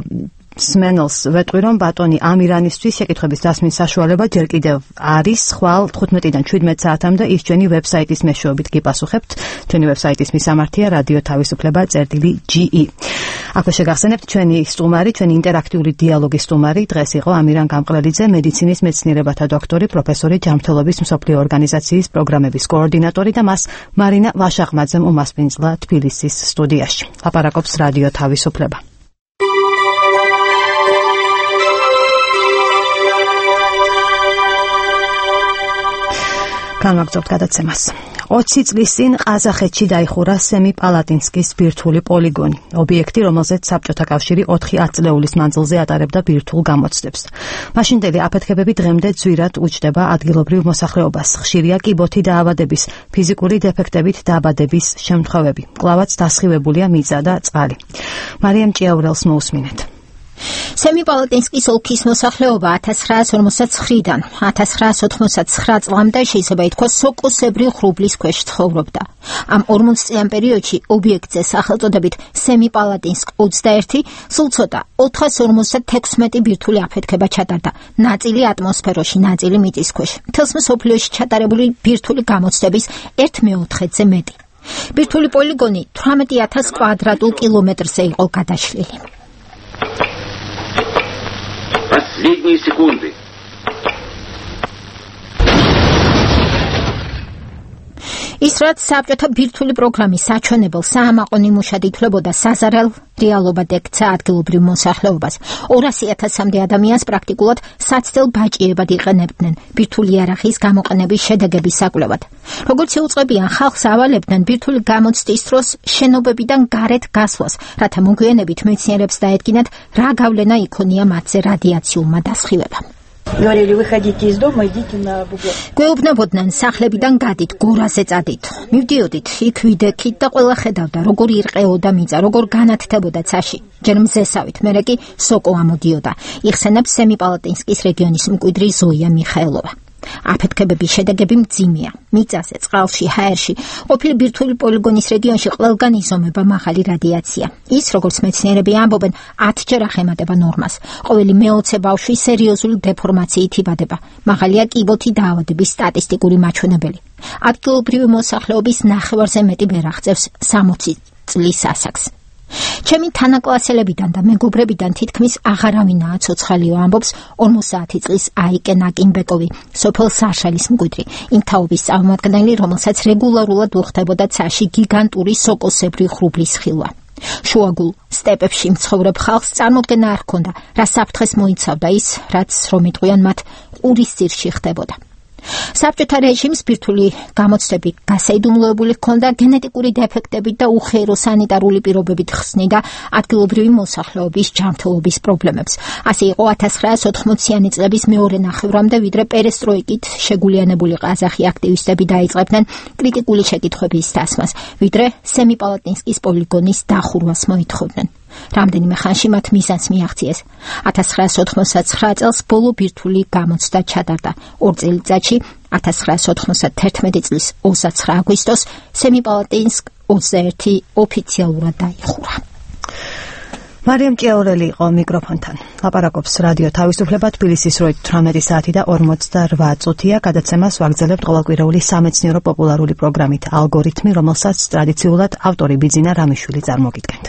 სმენელს ვეტყვი, რომ ბატონი ამირანისთვის შეკითხების დასმის საშუალება ჯერ კიდევ არის, ხვალ თხუთმეტიდან შვიდმეტ საათამდე ის ჩვენი ვებსაიტის მეშვეობით გიპასუხებთ. ჩვენი ვებსაიტის მისამართია რადიო თავისუფლება წერტილი ჯი ი. აქვე შეგახსენებთ ჩვენი სტუმარი, ჩვენი ინტერაქტიული დიალოგის სტუმარი დღეს იყო ამირან გამყრელიძე, მედიცინის მეცნიერებათა დოქტორი, პროფესორი, ჯანმრთელობის მსოფლიო ორგანიზაციის პროგრამების კოორდინატორი და მას მარინა ვაშაღმაძემ უმასპინძლა თბილისის სტუდიაში. ლაპარაკობს რადიო თავისუფლება. განვაგრძობთ გადაცემას. ოცი წლის წინ ყაზახეთში დაიხურა სემიპალატინსკის ბირთვული პოლიგონი, ობიექტი, რომელზეც საბჭოთა კავშირი ოთხი ათწლეულის მანძილზე ატარებდა ბირთვულ გამოცდებს. მაშინდელი აფეთქებები დღემდე ძვირად უჯდება ადგილობრივ მოსახლეობას. ხშირია კიბოთი დაავადების, ფიზიკური დეფექტებით დაბადების შემთხვევები. კვლავაც დასხივებულია მიწა და წყალი. მარიამ ჭიაურელს მოусმინეთ. სემიპალატინსკის ოლქის მოსახლეობა ათას ცხრაას ორმოცდაათი ცხრიდან ათას ცხრაას ოთხმოცდაათი ცხრა წლამდე შეიძლება ითქვას სოკოსებრი ხრუბლის ქვეშ ცხოვრობდა. ამ ორმოცი წლიან პერიოდში ობიექტზე სახელწოდებით სემიპალატინსკ ოცდაერთი სულ ცოტა ოთხას ორმოცდათექვსმეტი ბირთვული აფეთქება ჩატარდა. ნაწილი ატმოსფეროში, ნაწილი მიწის ქვეშ. მთელს მსოფლიოში ჩატარებული ბირთვული გამოცდების ერთ მეოთხედზე მეტი. ბირთვული პოლიგონი თვრამეტი ათას კვადრატულ კილომეტრზე იყო გადაშლილი. Последние секунды. ის რაც საბჭოთა ბირთვული პროგრამის საჩვენებელ საამაყო ნიმუშად ითვლებოდა საზარელ რეალობად ექცა ადგილობრივ მოსახლეობას. ორასი ათასამდე ადამიანს პრაქტიკულად საცდელ ბაჭიებად იყენებდნენ ბირთვული იარაღის გამოყენების შედეგების საკვლევად. როგორც იუწყებიან, ხალხს ავალებდნენ ბირთვული გამოცდის დროს შენობებიდან გარეთ გასვლას, რათა მოგვიანებით მეცნიერებს დაედგინათ, რა გავლენა იქონია მათზე რადიაციულმა დასხივებამ. Говорили, выходите из дома, идите на бугор. გვეუბნებოდნენ, სახლებიდან გადით, გორაზე წადით. მივდიოდით, იქ ვიდექით და ყველა ხედავდა, როგორ ირყეოდა მიწა, როგორ განათდებოდა ცაში. ჯერ მზესავით, მერე კი სოკო ამოდიოდა. იხსენებს სემიპალატინსკის რეგიონის მკვიდრი ზოია მიხაილოვა. აფეთქებების შედეგები მძიმეა. მიწაზე, წყალში, ჰაერში, ყოფილი ბირთვული პოლიგონის რეგიონში ყველგან იზომება მაღალი რადიაცია. ის, როგორც მეცნიერები ამბობენ, ათჯერ აღემატება ნორმას. ყოველი მეოცე ბავშვი სერიოზული დეფორმაციით იბადება. მაღალია კიბოთი დაავადების სტატისტიკური მაჩვენებელი. ადგილობრივი მოსახლეობის ნახევარზე მეტი ვერ აღწევს სამოცი წლის ასაკს. ჩემი თანაკლასელებიდან და მეგობრებიდან თითქმის აღარავინაა ცოცხალიო, ამბობს ორმოცდაათი წლის აიკე ნაკიმბეკოვი, სოფელ სარშალის მკვიდრი, იმ თაობის წარმომადგენელი, რომელსაც რეგულარულად უხდებოდა ცაში გიგანტური სოკოსებრი ხრუბლის ხილვა. შუაგულ სტეპებში მცხოვრებ ხალხს წარმოდგენა არ ჰქონდა, რა საფრთხეს მოიცავდა ის, რაც რომ იტყვიან მათ ყურის ძირში ხდებოდა. საბჭოთა რეჟიმს ბირთვული გამოცდები გასაიდუმლოებული ჰქონდა გენეტიკური დეფექტებით და უხეირო სანიტარული პირობებით ხსნიდა ადგილობრივი მოსახლეობის ჯანმრთელობის პრობლემებს. ასე იყო ათას ცხრაასი ოთხმოციანი წლების მეორე ნახევრამდე, ვიდრე პერესტროიკით შეგულიანებული ყაზახი აქტივისტები დაიწყებდნენ კრიტიკული შეკითხვების დასმას, ვიდრე სემიპალატინსკის პოლიგონის დახურვას მოითხოვდნენ. რამდენიმე ხანში მათ მიზანს მიაღწიეს. ათას ცხრაასი ოთხმოცდაცხრა წელს ბოლო ბირთვული გამოცდა ჩატარდა. ორ წელიწადში ათას ცხრაასი ოცდათერთმეტი წლის ოცდაცხრა აგვისტოს სემიპალატინსკ ოცდაერთი ოფიციალურად დაიხურა. მარიამ ჭიაურელი იყო მიკროფონთან. ლაპარაკობს რადიო თავისუფლება, თბილისის რვა ათი საათი და ორმოცდარვა წუთია. გადაცემას ვაგრძელებთ ყოველკვირეული სამეცნიერო პოპულარული პროგრამით ალგორითმი, რომელსაც ტრადიციულად ავტორი ბიძინა რამიშვილი წარმოგიდგენთ.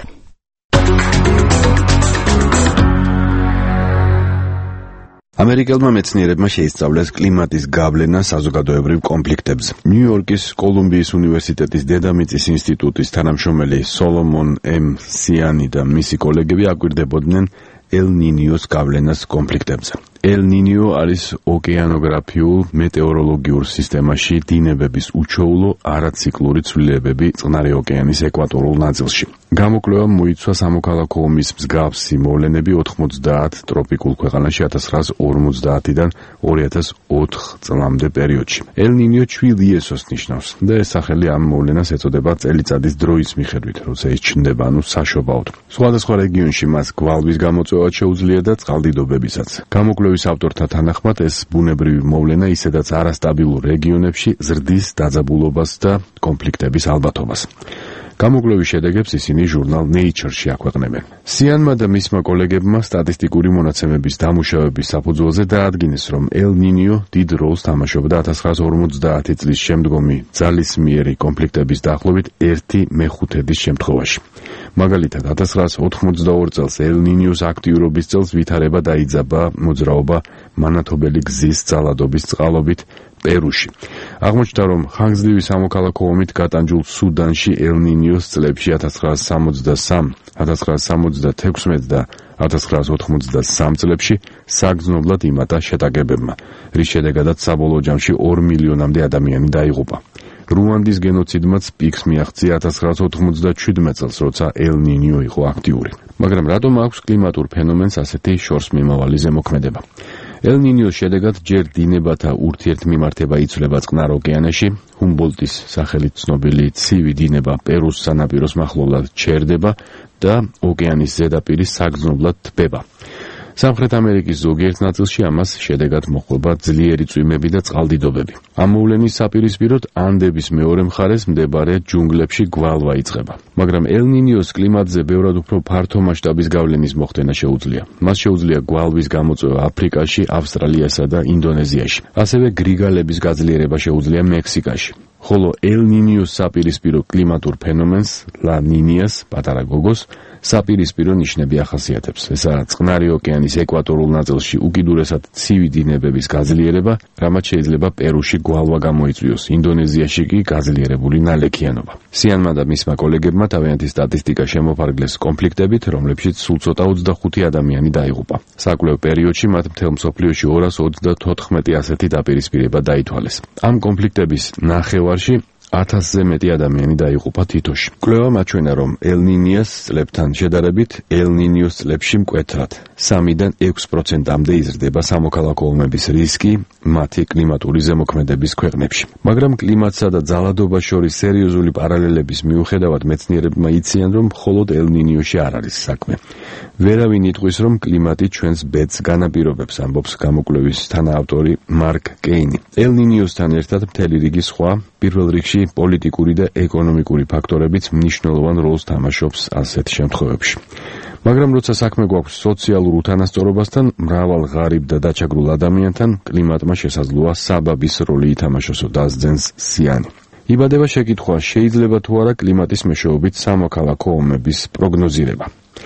ამერიკელმა მეცნიერებმა შეისწავლეს კლიმატის გავლენა საზოგადოებრივ კონფლიქტებზე. ნიუ-იორკის კოლუმბიის უნივერსიტეტის დედამიწის ინსტიტუტის თანამშრომელი სოლომონ ემ სიანი და მისი კოლეგები აკვირდებოდნენ ელ-ნინიოს გავლენას კონფლიქტებზე. ელ-ნინიო არის ოკეანოგრაფიულ მეტეოროლოგიურ სისტემაში დინებების უჩვეულო არაციკლური ცვლილებები წყნარი ოკეანის ეკვატორულ ნაწილში. გამოკვლევამ მოიცვა სამოქალაქო ომის მსგავსი მოვლენები ოთხმოცდაათ ტროპიკულ ქვეყანაში ათას ცხრაასი ორმოცდაათიდან ორი ათას ოთხ წლამდე პერიოდში. ელ-ნინიო ჩვილ იესოს ნიშნავს და ეს სახელი ამ მოვლენას ეწოდება წელიწადის დროის მიხედვით, როცა ის ჩნდება, ანუ საშობაოდ. სხვადასხვა რეგიონში მას გვალვის გამოწვევა შეუძლია და წყალდიდობებისაც. გამოკვლევის ავტორთა თანახმად ეს ბუნებრივი მოვლენა ისედაც არასტაბილურ რეგიონებში ზრდის დაძაბულობას და კონფლიქტების ალბათობას. გამოკვლევის შედეგებს ისინი ჟურნალ Nature-ში აქვეყნებენ. სიანმა და მისმა კოლეგებმა სტატისტიკური მონაცემების დამუშავების საფუძველზე დაადგინეს, რომ ელ-ნინიო დიდ როლს თამაშობდა ათას ცხრაასი ორმოცდაათი წლის შემდგომი ძალისმიერი კონფლიქტების დაახლოებით ერთი მეხუთედის შემთხვევაში. მაგალითად, ათას ცხრაასი ოთხმოცდაორ წელს ელ-ნინიოს აქტიურობის წელს ვითარება დაიძაბა მოძრაობა მანათობელი გზის ძალადობის წყალობით პერუში. აღმოჩნდა, რომ ხანგრძლივი სამოქალაქო ომით გატანჯულ სუდანში ელ-ნინიოს წლებში ათას ცხრაასი სამოცდასამი, ათას ცხრაასი სამოცდათექვსმეტი და ათას ცხრაასი ოთხმოცდასამი წლებში საგრძნობლად იმატა შეტაკებებმა, რის შედეგადაც საბოლოო ჯამში ორ მილიონამდე ადამიანი დაიღუპა. რუანდის გენოციდმაც პიკს მიაღწია ათას ცხრაასი ოთხმოცდაჩვიდმეტ წელს, როცა ელ-ნინიო იყო აქტიური. მაგრამ რატომ აქვს კლიმატურ ფენომენს ასეთი შორს მიმავალი ზემოქმედება? ელ-ნინიოს შედეგად ჯერ დინებათა ურთიერთმიმართება იცვლება წყნარ ოკეანეში, ჰუმბოლტის სახელით ცნობილი ცივი დინება პერუს სანაპიროს მახლობლად ჩერდება და ოკეანის ზედაპირი საგრძნობლად თბება. სამხრეთ ამერიკის ზოგიერთ ნაწილში ამას შედეგად მოჰყვება ძლიერი წვიმები და წყალდიდობები. ამ მოვლენის საპირისპიროდ ანდების მეორე მხარეს მდებარე ჯუნგლებში გვალვა იწყება. მაგრამ ელ-ნინიოს კლიმატზე ბევრად უფრო ფართო მასშტაბის გავლენის მოხდენა შეუძლია. მას შეუძლია გვალვის გამოწვევა აფრიკაში, ავსტრალიასა და ინდონეზიაში. ასევე გრიგალების გაძლიერება შეუძლია მექსიკაში. ხოლო ელ-ნინიოს საპირისპირო კლიმატურ ფენომენს ლა ნინიას, პატარა გოგოს, საპირისპირო ნიშნები ახასიათებს. ესაა წყნარი ოკეანის ეკვატორულ ნაწილში უკიდურესად ცივი დინებების გაძლიერება, რამაც შეიძლება პერუში გვალვა გამოიწვიოს, ინდონეზიაში კი გაძლიერებული ნალექიანობა. სიანმა და მისმა კოლეგებმა თავიანთი სტატისტიკა შემოფარგლეს კონფლიქტებით, რომლებშიც სულ ცოტა ოცდახუთი ადამიანი დაიღუპა. საკვლევ პერიოდში მათ მთელ მსოფლიოში ორას ოცდათოთხმეტი ასეთი დაპირისპირება დაითვალეს. ამ კონფლიქტების ნახევარში ათასზე მეტი ადამიანი დაიღუპა თითოში. კვლევამ აჩვენა, რომ ელ-ნინიას წლებთან შედარებით ელ-ნინიოს წლებში მკვეთრად სამიდან ექვს პროცენტამდე იზრდება სამოქალაქო ომების რისკი მათი კლიმატური ზემოქმედების ქვეყნებში. მაგრამ კლიმატსა და ძალადობას შორის სერიოზული პარალელების მიუხედავად მეცნიერებმა იციან, რომ მხოლოდ ელ-ნინიოში არ არის საქმე. ვერავინ იტყვის, რომ კლიმატი ჩვენს ბედს განაპირობებს, ამბობს გამოკვლევის თანაავტორი მარკ კეინი. ელ-ნინიოსთან ერთად მთელი რიგი სხვა, პირველ რიგში პოლიტიკური და ეკონომიკური ფაქტორებიც მნიშვნელოვან როლს თამაშობს ასეთ შემთხვევებში. მაგრამ როცა საქმე გვაქვს სოციალურ უთანასწორობასთან, მრავალ ღარიბ და დაჩაგრულ ადამიანთან, კლიმატმა შესაძლოა საბაბის როლი ითამაშოსო, დასძენს სიანი. იბადება შეკითხვა, შეიძლება თუ არა კლიმატის მეშვეობით სამოქალაქო ომების პროგნოზირება.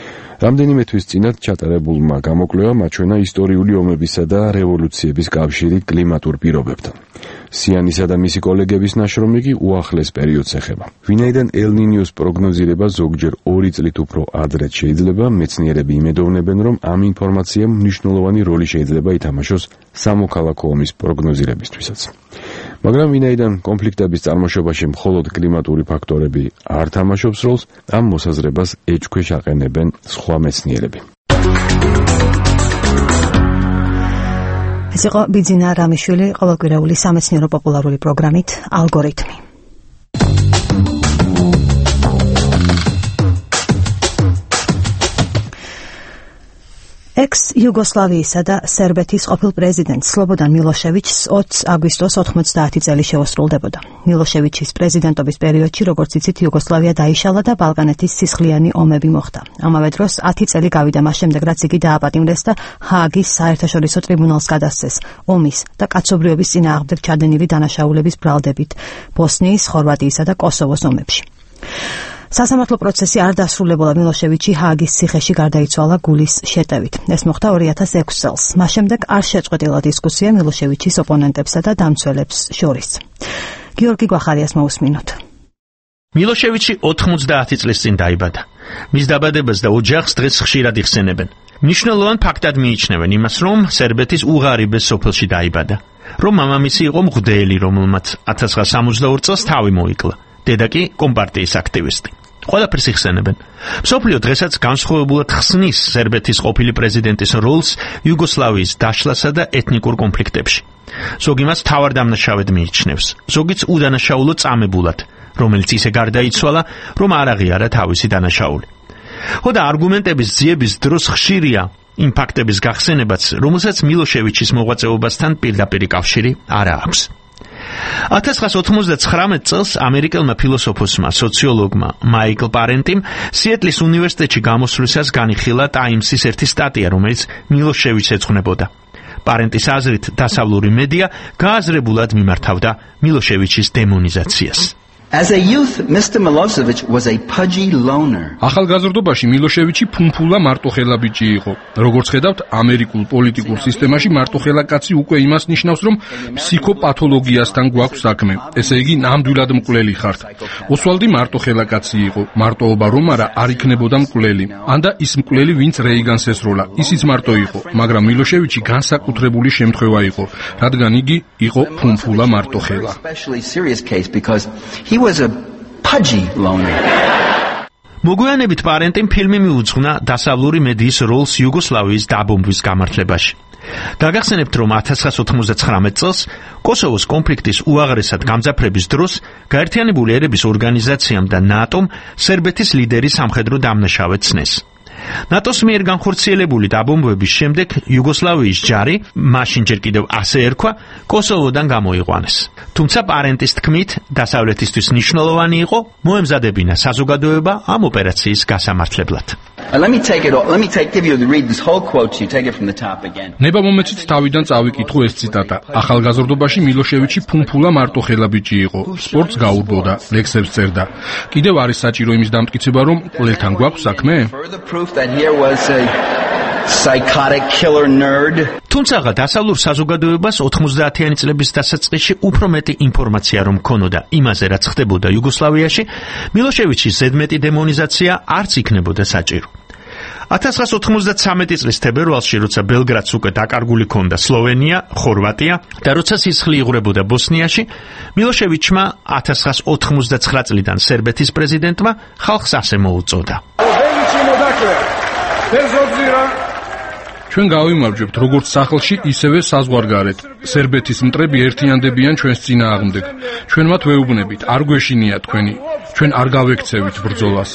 რამდენიმე თვის წინათ ჩატარებულმა გამოკვლევამ აჩვენა ისტორიული ომებისა და რევოლუციების კავშირი კლიმატურ პირობებთან. სიანისა და მისი კოლეგების ნაშრომი კი უახლეს პერიოდს ეხება. ვინაიდან ელ-ნინიოს პროგნოზირება ზოგჯერ ორი წლით უფრო ადრე შეიძლება, მეცნიერები იმედოვნებენ, რომ ამ ინფორმაციამ მნიშვნელოვანი როლი შეიძლება ითამაშოს სამოქალაქო ომის პროგნოზირებისთვისაც. მაგრამ ვინაიდან კონფლიქტების წარმოშობაში მხოლოდ კლიმატური ფაქტორები არ თამაშობს როლს, ამ მოსაზრებას ეჭქვეშ აყენებენ სხვა მეცნიერები. ეს იყო ბიძინა რამიშვილი ყოველკვირეული სამეცნიერო პოპულარული პროგრამით ალგორითმი. ექს-იუგოსლავიისა და სერბეთის ყოფილ პრეზიდენტ სლობოდან მილოშევიჩს ოც აგვისტოს ოთხმოცდაათი წელი შეუსრულდებოდა. მილოშევიჩის პრეზიდენტობის პერიოდში, როგორც იცით, იუგოსლავია დაიშალა და ბალკანეთის სისხლიანი ომები მოხდა. ამავე დროს ათი წელი გავიდა მას შემდეგ, რაც იგი დააპატიმრეს და ჰააგის საერთაშორისო ტრიბუნალს გადასცეს ომის და კაცობრიობის წინააღმდეგ ჩადენილი დანაშაულების ბრალდებით ბოსნიის, ხორვატიისა და კოსოვოს ომებში. სასამართლო პროცესი არ დასრულებულა, მილოშევიჩი ჰააგის ციხეში გარდაიცვალა გულის შეტევით. ეს მოხდა ორი ათას ექვსი წელს. მას შემდეგ არ შეწყვეტილა დისკუსია მილოშევიჩის ოპონენტებსა და დამცველებს შორის. გიორგი გვახარიას მოусმინოთ. მილოშევიჩი ოთხმოცდაათი წლის წინ დაიბადა. მის დაბადებას და ოჯახს დღეს ხშირად იხსენებენ. მნიშვნელოვან ფაქტად მიიჩნევენ იმას, რომ სერბეთის უღარიბეს სოფელში დაიბადა, რომ მამამისი იყო მღვდელი, რომელმაც ათას ცხრაასა სამოცდაორი წელს თავი მოიკლა. დედა კი კომპარტიის აქტივისტი. ყველაფერს იხსენებენ. მსოფლიო დღესაც განსხვავებულად ხსნის სერბეთის ყოფილი პრეზიდენტის როლს იუგოსლავიის დაშლასა და ეთნიკურ კონფლიქტებში. ზოგი მას თავარდამნაშავედ მიიჩნევს, ზოგიც უდანაშაულო წამებულად, რომელიც ისე გარდაიცვალა, რომ არ აღიარა თავისი დანაშაული. ხოდა არგუმენტების ძიების დროს ხშირია იმ ფაქტების გახსენებაც, რომელსაც მილოშევიჩის მოღვაწეობასთან პირდაპირი კავშირი არ აქვს. ათას ცხრაასა ოთხმოცდაცხრამეტ წელს ამერიკელმა ფილოსოფოსმა, სოციოლოგმა მაიკლ პარენტიმ სიეტლის უნივერსიტეტში გამოსვლისას განიხილა ტაიმსის ერთი სტატია, რომელიც მილოშევიჩს ეძღვნებოდა. პარენტის აზრით, დასავლური მედია გააზრებულად მიმართავდა მილოშევიჩის დემონიზაციას. As a youth, Mister Milosevic was a pudgy loner. ახალგაზრდობაში მილოშევიჩი ფუნფულა მარტოხელა ბიჭი იყო. როგორც ხედავთ, ამერიკულ პოლიტიკურ სისტემაში მარტოხელა კაცი უკვე იმას ნიშნავს, რომ ფსიქოპათოლოგიასთან გვაქვს საქმე. ესე იგი, ნამდვილად მკვლელი ხართ. ოსვალდი მარტოხელა კაცი იყო. მარტოობა რომ არა, არ იქნებოდა მკვლელი. ანდა ის მკვლელი, ვინც რეიგანს ესროლა, ისიც მარტო იყო, მაგრამ მილოშევიჩი განსაკუთრებული შემთხვევა იყო, რადგან იგი იყო ფუნფულა მარტოხელა. He was a pudgy loner. მოგვიანებით პარენტიმ ფილმი მიუძღვნა დასავლური მედიის როლს იუგოსლავიის დაბომბვის გამართლებაში. დაგახსენებთ, რომ ათას ცხრაასა ოცდათხმეტ წელს კოსოვოს კონფლიქტის უაღრესად გამძაფრების დროს გაერთიანებული ერების ორგანიზაციამ და ნატომ სერბეთის ლიდერი სამხედრო დამნაშავედ ცნეს. ნატოს მიერ განხორციელებული დაბომბვების შემდეგ იუგოსლავიის ჯარი, მაშინ ჯერ კიდევ ასე ერქვა, კოსოვოდან გამოიყვანეს. თუმცა პარენტის თქმით, დასავლეთისთვის მნიშვნელოვანი იყო მოემზადებინა საზოგადოება ამ ოპერაციის გასამართლებლად. Let me take it all. Let me take give you the read this whole quote to you. Take it from the top again. ნება მომეცით თავიდან წავიკითხო ეს ციტატა. ახალგაზრდობაში მილოშევიჩი ფუნფულა მარტოხელა ბიჭი იყო. სპორტს გაურბოდა, ლექსებს წერდა. კიდევ არის საჭირო იმის დამტკიცება, რომ ყველთან გვაქვს საქმე? That here was a psychotic killer nerd. თუმცა დასავლურ საზოგადოებას ოთხმოცდაათიანი წლების დასაწყისში უფრო მეტი ინფორმაცია რომ ქონოდა იმაზე, რაც ხდებოდა იუგოსლავიაში, მილოშევიჩის ზედმეტი დემონიზაცია არც იქნებოდა საჭირო. ათას ცხრაასა ოცდამეცხრამეტი წლის თებერვალში, როცა ბელგრადს უკვე დაკარგული ჰქონდა სლოვენია, ხორვატია და როცა სისხლი იღვრებოდა ბოსნიაში, მილოშევიჩმა ათას ცხრაასა ოთხმოცდათსაცხრა წლიდან სერბეთის პრეზიდენტმა ხალხს ასე მოუწოდა. ჩვენ გავიმარჯვებთ როგორც სახლში, ისევე საზღვარგარეთ. სერბეთის მტრები ერთიანდებიან ჩვენს წინააღმდეგ. ჩვენ მათ ვეუბნებით, არ გვეშინია თქვენი. ჩვენ არ გავექცევით ბრძოლას.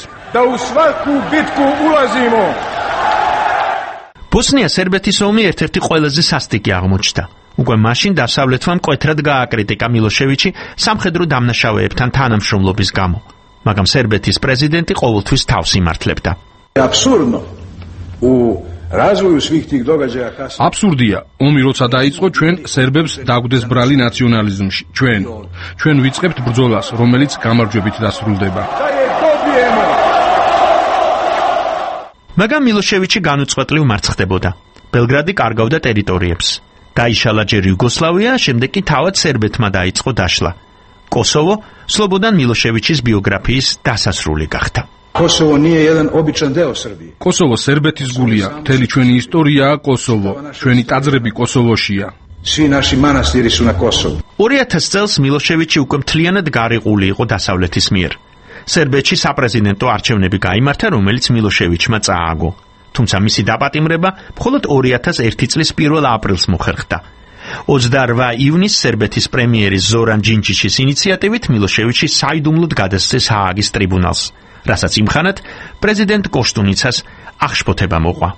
ბოსნია სერბეთის ომი ერთ-ერთი ყველაზე სასტიკი აღმოჩნდა. უკვე მაშინ დასავლეთმა მკვეთრად გააკრიტიკა მილოშევიჩი სამხედრო დამნაშავეებთან თანამშრომლობის გამო. მაგრამ სერბეთის პრეზიდენტი ყოველთვის თავს იმართლებდა. Absurdno. U razvoju svih tih događaja kasnije. Absurdia. ომი როცა დაიწყო, ჩვენ სერბებს დაგვდეს ბრალი ნაციონალიზმში. ჩვენ. ჩვენ ვიწყებთ ბრძოლას, რომელიც გამარჯვებით დასრულდება. მაგრამ მილოშევიჩი განუწყვეტლივ მარცხდებოდა. ბელგრადი კარგავდა ტერიტორიებს. დაიშალა ჯერ იუგოსლავია, შემდეგ კი თავად სერბეთმა დაიწყო დაშლა. კოსოვო სლობოდან მილოშევიჩის ბიოგრაფიის დასასრული გახდა. Kosovo nije jedan običan deo Srbije. Kosovo სერბეთის გულია. მთელი ჩვენი ისტორიაა კოსოვო. ჩვენი ტაძრები კოსოვოშია. Svi naši manastiri su na Kosovu. ორი ათას წელს მილოშევიჩი უკვე მთლიანად გარიყული იყო დასავლეთის მიერ. სერბეთში საპრეზიდენტო არჩევნები გაიმართა, რომელიც მილოშევიჩმა წააგო. თუმცა მისი დაპატიმრება მხოლოდ ორი ათას ერთი წლის პირველ აპრილს მოხერხდა. ოცდაორმა ივნისს სერბეთის პრემიერის ზორან ჯინჯიჩის ინიციატივით მილოშევიჩი საიდუმლოდ გადასცეს ჰააგის ტრიბუნალს, რასაც იმხანად პრეზიდენტ კოშტუნიცას აღშფოთება მოყვა.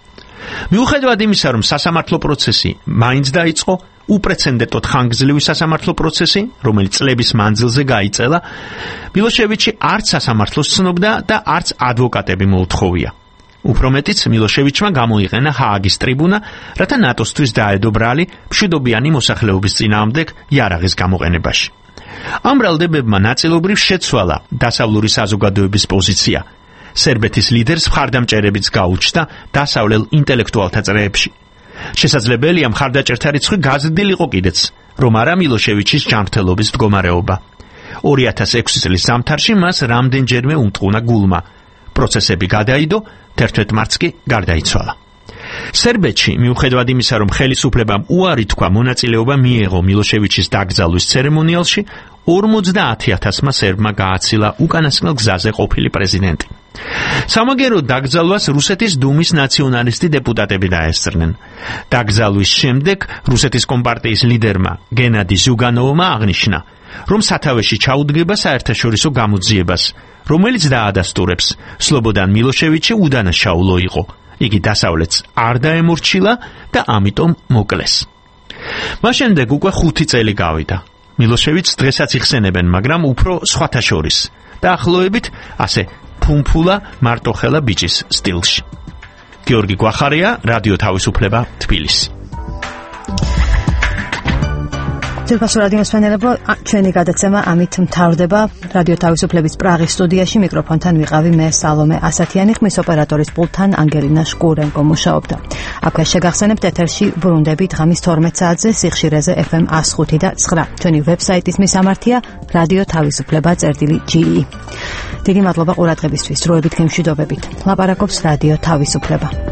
მიუხედავად იმისა, რომ სასამართლო პროცესი მაინც დაიწყო, უპრეცედენტოდ ხანგრძლივი სასამართლო პროცესი, რომელიც წლების მანძილზე გაიწელა, მილოშევიჩი არც სასამართლოს ცნობდა და არც ადვოკატები მოუთხოვია. უფრო მეტიც მილოშევიჩმა გამოიყენა ჰააგის ტრიბუნა, რათა ნატოსთვის დაედო ბრალი მშვიდობიანი მოსახლეობის წინააღმდეგ იარაღის გამოყენებაში. ამ ბრალდებებმა ნაწილობრივ შეცვალა დასავლური საზოგადოების პოზიცია. სერბეთის ლიდერს მხარდამჭერებიც გაუჩნდა დასავლელ ინტელექტუალთა წრეებში. შესაძლებელია მხარდაჭერთა რიცხვი გაზრდილიყო კიდეც, რომ არა მილოშევიჩის ჯანმრთელობის მდგომარეობა. ორი ათას ექვსი წლის ზამთარში მას რამდენჯერმე უმტყუნა გულმა. პროცესები გადაიდო, თერთმეტ მარტს კი გარდაიცვალა. სერბეთში, მიუხედავად იმისა, რომ ხელისუფლებამ უარი თქვა მონაწილეობა მიეღო მილოშევიჩის დაკრძალვის ცერემონიალში, ორმოცდაათი ათასმა სერბმა გააცილა უკანასკნელ გზაზე ყოფილი პრეზიდენტი. სამაგერო დაკრძალვას რუსეთის დუმის ნაციონალისტი დეპუტატები დაესწრნენ. დაკრძალვის შემდეგ რუსეთის კომპარტიის ლიდერმა გენადი ზუგანოვმა აღნიშნა, რომ სათავეში ჩაუდგება საერთაშორისო გამოძიებას, რომელიც დაადასტურებს სლობოდან მილოშევიჩი უდანაშაულო იყო. იგი დასავლეთს არ დაემორჩილა და ამიტომ მოკლეს. მას შემდეგ უკვე ხუთი წელი გავიდა. მილოშევიჩს დღესაც იხსენებენ, მაგრამ უფრო სხვათა შორის. დაახლოებით ასე ფუმფულა მარტოხელა ბიჭის სტილში. გიორგი გვახარია, რადიო თავისუფლება, თბილისი. ძირფასო რადიოს ფენელებო, ჩვენი გადაცემა ამით მთავრდება. რადიო თავისუფლების პრაღის სტუდიაში მიკროფონთან ვიყავი მე სალომე ასათიანი, ხმის ოპერატორის პულტთან ანგელინა შკურენკო მუშაობდა. აქვე შეგახსენებთ ეთერში ბრუნდებით ღამის თორმეტ საათზე სიხშირეზე ეფ ემ εκατო ხუთი და ცხრა. ჩვენი ვებსაიტის მისამართია რადიო თავისუფლება წერტილი ჯი ი. დიდი მადლობა ყურადღებისთვის. დროებით გემშვიდობებით. ლაპარაკობს რადიო თავისუფლება.